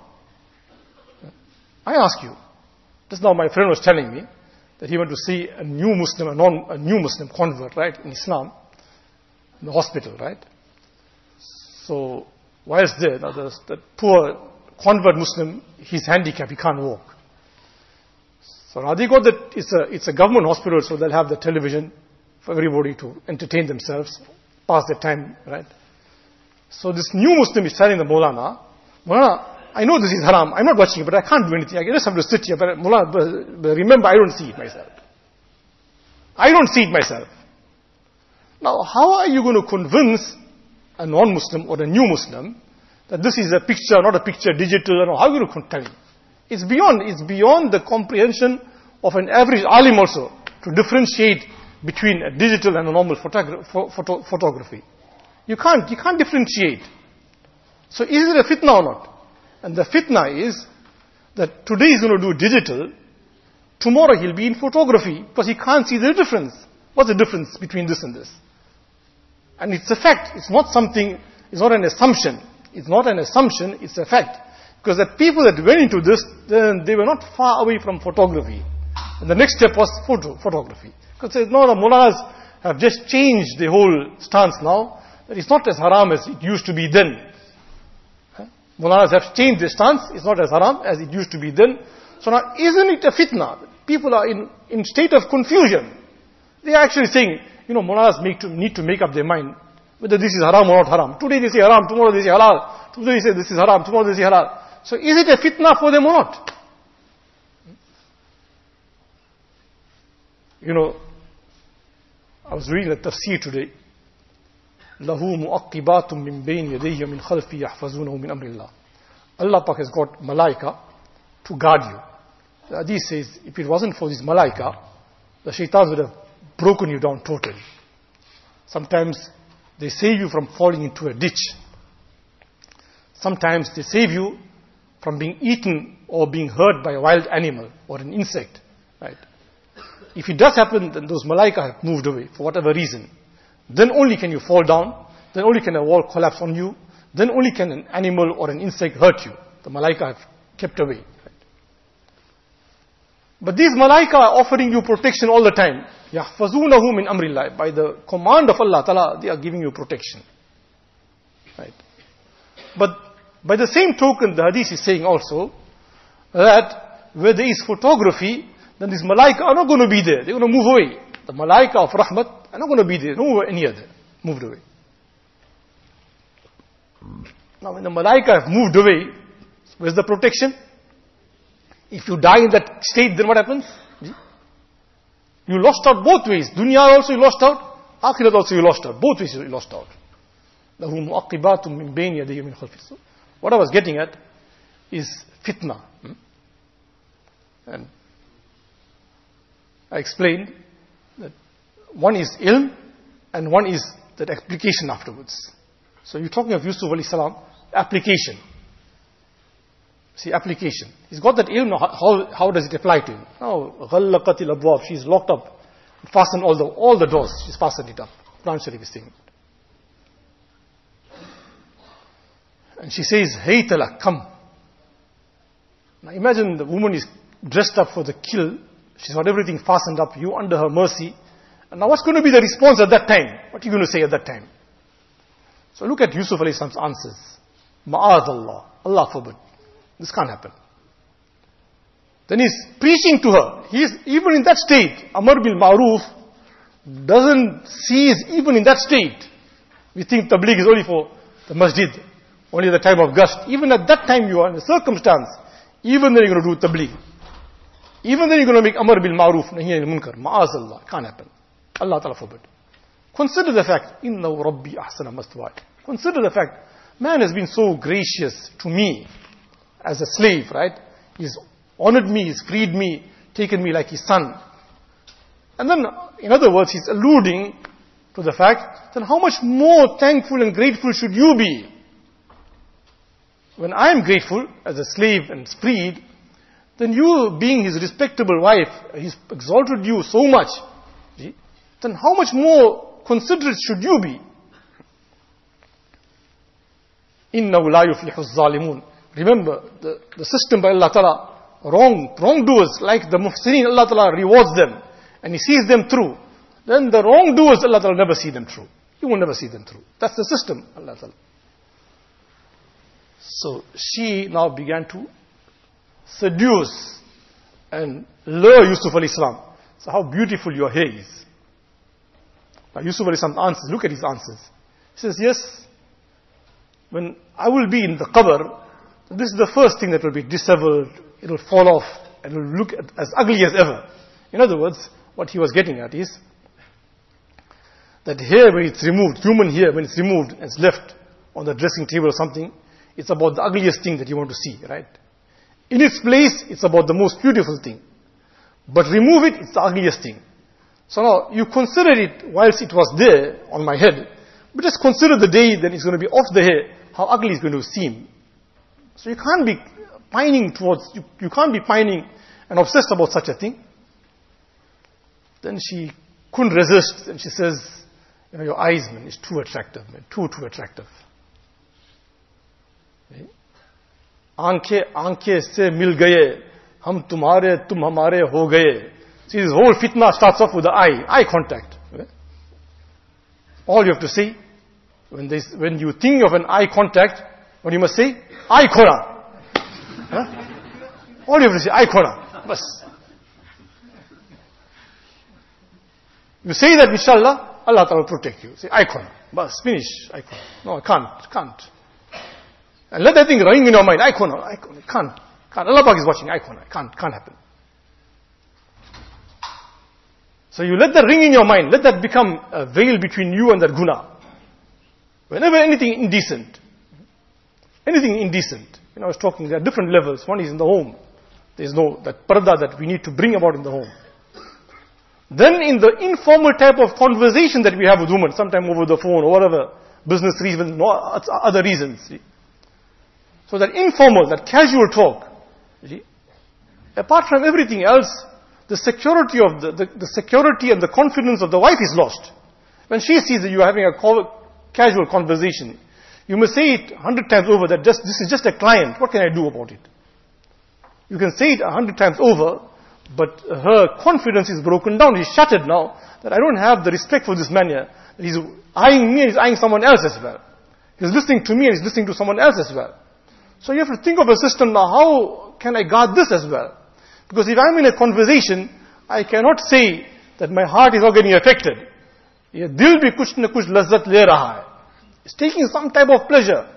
I ask you. Just now my friend was telling me that he went to see a new Muslim, a, non, a new Muslim convert, right, in Islam, in the hospital, right? So, whilst there, now the, the poor convert Muslim, he's handicapped, he can't walk. So now they got that, it's a, it's a government hospital, so they'll have the television for everybody to entertain themselves, pass their time, right? So this new Muslim is telling the Maulana, Maulana, I know this is haram, I'm not watching it, but I can't do anything, I just have to sit here, but Maulana, but, but remember, I don't see it myself. I don't see it myself. Now, how are you going to convince a non-Muslim or a new Muslim that this is a picture, not a picture, digital, and how are you going to tell him? It's beyond, it's beyond the comprehension of an average alim also to differentiate between a digital and a normal photogra- photo- photography. You can't, you can't differentiate. So is it a fitna or not? And the fitna is that today he's going to do digital, tomorrow he'll be in photography, because he can't see the difference. What's the difference between this and this? And it's a fact. It's not something, it's not an assumption. It's not an assumption, it's a fact. Because the people that went into this, then they were not far away from photography. And the next step was photo, photography. Because it's not, the mullahs have just changed the whole stance now. That it's not as haram as it used to be then. Huh? Mullahs have changed their stance. It's not as haram as it used to be then. So now, isn't it a fitna? People are in, in state of confusion. They are actually saying, you know, mullahs make to, need to make up their mind whether this is haram or not haram. Today they say haram, tomorrow they say halal. Today they say this is haram, tomorrow they say halal. So is it a fitna for them or not? You know, I was reading the tafsir today. لَهُ مُؤَقِّبَاتٌ مِّن بَيْنِ يَدَيْهِ وَمِنْ خَلْفِهِ يَحْفَظُونَهُ مِنْ أَمْرِ اللَّهِ. Allah Pak has got malaika to guard you. The hadith says, if it wasn't for this malaika, the shaitans would have broken you down totally. Sometimes they save you from falling into a ditch. Sometimes they save you from being eaten or being hurt by a wild animal or an insect. Right? If it does happen, then those malaika have moved away for whatever reason. Then only can you fall down. Then only can a wall collapse on you. Then only can an animal or an insect hurt you. The malaika have kept away. Right? But these malaika are offering you protection all the time. يَحْفَظُونَهُ مِنْ أَمْرِ اللَّهِ. By the command of Allah Ta'ala, they are giving you protection. Right? But by the same token, the hadith is saying also that where there is photography, then these malaika are not going to be there. They're going to move away. The malaika of rahmat are not going to be there. Nowhere near there. Moved away. Now when the malaika have moved away, where's the protection? If you die in that state, then what happens? You lost out both ways. Dunya also you lost out. Akhirat also you lost out. Both ways you lost out. لَهُ مُؤَقِّبَاتٌ مِّن بَيْنِ يَدَيْهِ وَمِنْ خَلْفِهِ. What I was getting at is fitna. Hmm? And I explained that one is ilm and one is that application afterwards. So you're talking of Yusuf alayhi salam, application. See, application. He's got that ilm, how, how does it apply to him? Now, غَلَّقَتِ الْأَبْوَابِ. She's locked up, fastened all the, all the doors. She's fastened it up. Quran Sharif is saying. And she says, Hey Tala, come. Now imagine the woman is dressed up for the kill. She's got everything fastened up. You under her mercy. And now what's going to be the response at that time? What are you going to say at that time? So look at Yusuf alayhi salam's answers. Ma'ad Allah. Allah forbid. This can't happen. Then he's preaching to her. He's even in that state. Amar bil Ma'ruf doesn't cease even in that state. We think tabligh is only for the masjid. Only at the time of gust. Even at that time you are in a circumstance. Even then you're going to do tabligh. Even then you're going to make amar bil ma'ruf, nahi anil munkar. Ma'azallah. Can't happen. Allah Ta'ala forbid. Consider the fact, inna rabbi ahsana maswaya. Consider the fact, man has been so gracious to me as a slave, right? He's honored me, he's freed me, taken me like his son. And then, in other words, he's alluding to the fact, then how much more thankful and grateful should you be? When I am grateful as a slave and freed, then you being his respectable wife, he's exalted you so much, then how much more considerate should you be? إِنَّهُ لَا يُفْلِحُ الظَّالِمُونَ. Remember, the, the system by Allah Ta'ala, wrong, wrongdoers like the muhsineen, Allah Ta'ala rewards them and He sees them through. Then the wrongdoers, Allah Ta'ala never see them through. He will never see them through. That's the system, Allah Ta'ala. So she now began to seduce and lure Yusuf alayhi salam. So how beautiful your hair is. Now Yusuf alayhi salam answers, look at his answers. He says, yes, when I will be in the qabr, this is the first thing that will be disheveled, it will fall off, and it will look as ugly as ever. In other words, what he was getting at is, that hair when it's removed, human hair when it's removed and it's left on the dressing table or something, it's about the ugliest thing that you want to see, right? In its place, it's about the most beautiful thing. But remove it, it's the ugliest thing. So now, you consider it whilst it was there on my head, But just consider the day that it's going to be off the hair, how ugly it's going to seem. So you can't be pining towards, you, you can't be pining and obsessed about such a thing. Then she couldn't resist, and she says, you know, your eyes, man, is too attractive, man, too, too attractive. Aankhe, aankhe se mil gaye, hum tumhare, tum hamare ho gaye. See, this whole fitna starts off with the eye, eye contact. All you have to say, when, they, when you think of an eye contact, what you must say? Eye khora. Huh? All you have to say, eye khora. Bas. You say that, inshallah, Allah Ta'ala will protect you. Say, eye khora. Bas, finish. Eye khora. No, I can't, can't. And let that thing ring in your mind. Eye khora, eye khora. Can't, can't. Allah Pak is watching. Eye khora. Can't, can't happen. So you let that ring in your mind. Let that become a veil between you and that guna. Whenever anything indecent, anything indecent, you know, I was talking, there are different levels. One is in the home. There is no, that parda that we need to bring about in the home. Then in the informal type of conversation that we have with women, sometime over the phone or whatever, business reasons, no other reasons. See? So that informal, that casual talk, see? Apart from everything else, the security of the, the, the security and the confidence of the wife is lost. When she sees that you are having a call, casual conversation, you must say it a hundred times over that just, this is just a client. What can I do about it? You can say it a hundred times over, but her confidence is broken down. She's shattered now that I don't have the respect for this man here. He's eyeing me and he's eyeing someone else as well. He's listening to me and he's listening to someone else as well. So you have to think of a system now, how can I guard this as well? Because if I'm in a conversation, I cannot say that my heart is not getting affected. Ye dil bhi kuch na kuch lazzat le raha hai. It's taking some type of pleasure.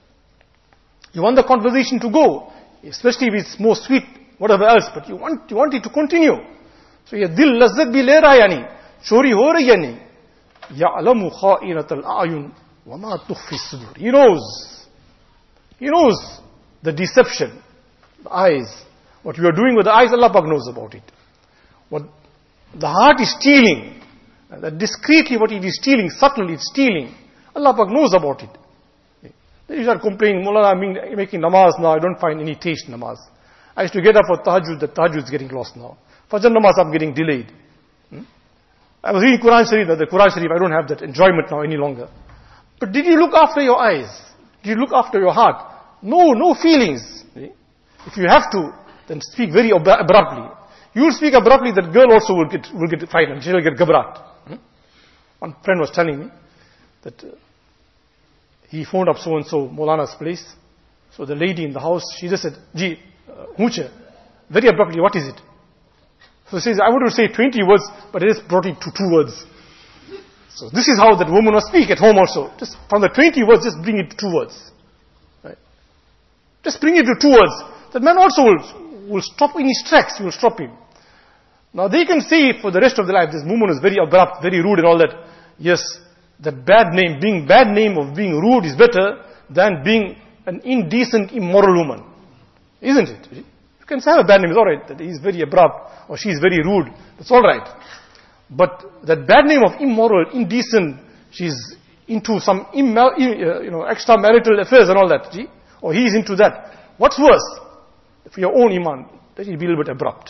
You want the conversation to go, especially if it's more sweet, whatever else, but you want, you want it to continue. So ye dil lazzat bhi le raha hai yani. Chori ho rahi hai yani. Ya'lamu kha'inat al-a'yun wa ma tukhfi as-sudur. He knows. He knows the deception, the eyes. What you are doing with the eyes, Allah Pak knows about it. What the heart is stealing, that discreetly what it is stealing, subtly it's stealing, Allah Pak knows about it. They start complaining, Mullah, I'm making namaz now, I don't find any taste in namaz. I used to get up for tahajjud, the tahajjud is getting lost now. Fajr namaz, I'm getting delayed. Hmm? I was reading Quran Sharif, the Quran Sharif, I don't have that enjoyment now any longer. But did you look after your eyes? Did you look after your heart? No, no feelings. If you have to, then speak very ab- abruptly. You will speak abruptly, that girl also will get will get frightened. She will get gabrat. Hmm? One friend was telling me that uh, he phoned up so-and-so Maulana's place. So the lady in the house, she just said, Ji, uh, Hooche, very abruptly, what is it? So she says, I wanted to say twenty words, but I just brought it to two words. So this is how that woman must speak at home also. Just from the twenty words, just bring it to two words. Right? Just bring it to two words. That man also will, will stop in his tracks, he will stop him. Now they can say for the rest of their life, this woman is very abrupt, very rude and all that. Yes, that bad name, being bad name of being rude is better than being an indecent, immoral woman. Isn't it? You can have a bad name, it's alright, that he's very abrupt or she's very rude, it's alright. But that bad name of immoral, indecent, she's into some immal, you know, extramarital affairs and all that, see? Or he's into that. What's worse? For your own iman, that will be a little bit abrupt.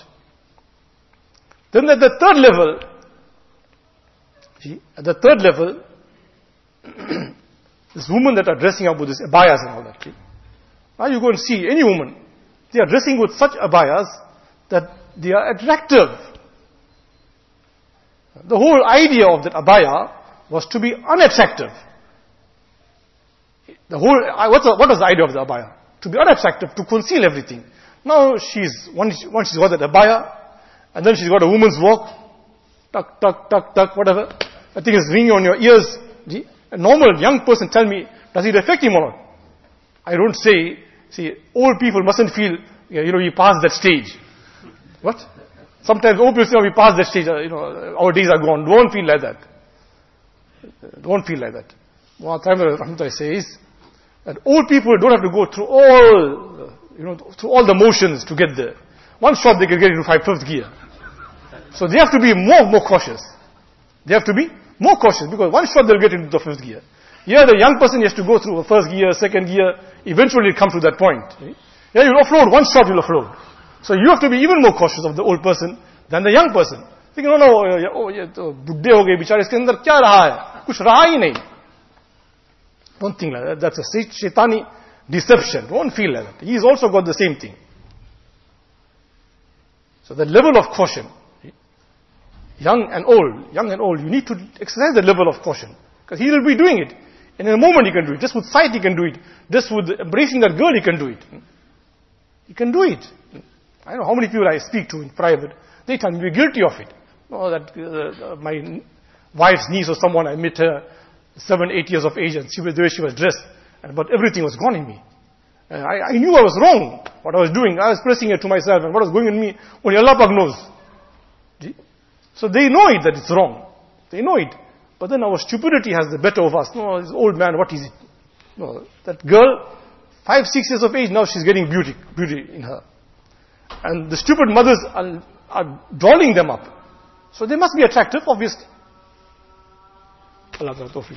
Then at the third level, see, at the third level, this women that are dressing up with these abayas and all that. See? Now you go and see any woman, they are dressing with such abayas that they are attractive. The whole idea of that abaya was to be unattractive. The whole, what's the, what was the idea of the abaya? To be unattractive, to conceal everything. Now she's, once, once she's got that abaya, and then she's got a woman's walk, tuck, tuck, tuck, tuck, whatever. I think it's ringing on your ears. A normal young person tell me, does it affect him or not? I don't say, see, old people mustn't feel, you know, we passed that stage. What? Sometimes old people say, oh, we passed that stage, you know, our days are gone. Don't feel like that. Don't feel like that. One time Rahmatullah says, that old people don't have to go through all, you know, through all the motions to get there. One shot they can get into five, fifth gear. So they have to be more, more cautious. They have to be more cautious because one shot they'll get into the fifth gear. Here the young person has to go through a first gear, second gear, eventually come to that point. Yeah, you'll offload, one shot you'll offload. So you have to be even more cautious of the old person than the young person. Thinking, no, no, oh, ye to buddhe ho gaye, bichare, iske andar kya raha hai? Kuch raha hi nahi. Don't think like that. That's a shaitani deception. Don't feel like that. He's also got the same thing. So the level of caution, young and old, young and old, you need to exercise the level of caution. Because he will be doing it. And in a moment he can do it. Just with sight he can do it. Just with embracing that girl he can do it. He can do it. I don't know how many people I speak to in private. They tell me we're guilty of it. Oh, that uh, my wife's niece or someone, I met her seven, eight years of age, and she was the way she was dressed, and but everything was gone in me. And I, I knew I was wrong. What I was doing, I was pressing it to myself, and what was going in me, only Allah Pak knows. So they know it that it's wrong. They know it. But then our stupidity has the better of us. No, this old man, what is it? No, that girl, five, six years of age, now she's getting beauty, beauty in her. And the stupid mothers are, are drawing them up. So they must be attractive, obviously. Allah Ta'ala tawfiq.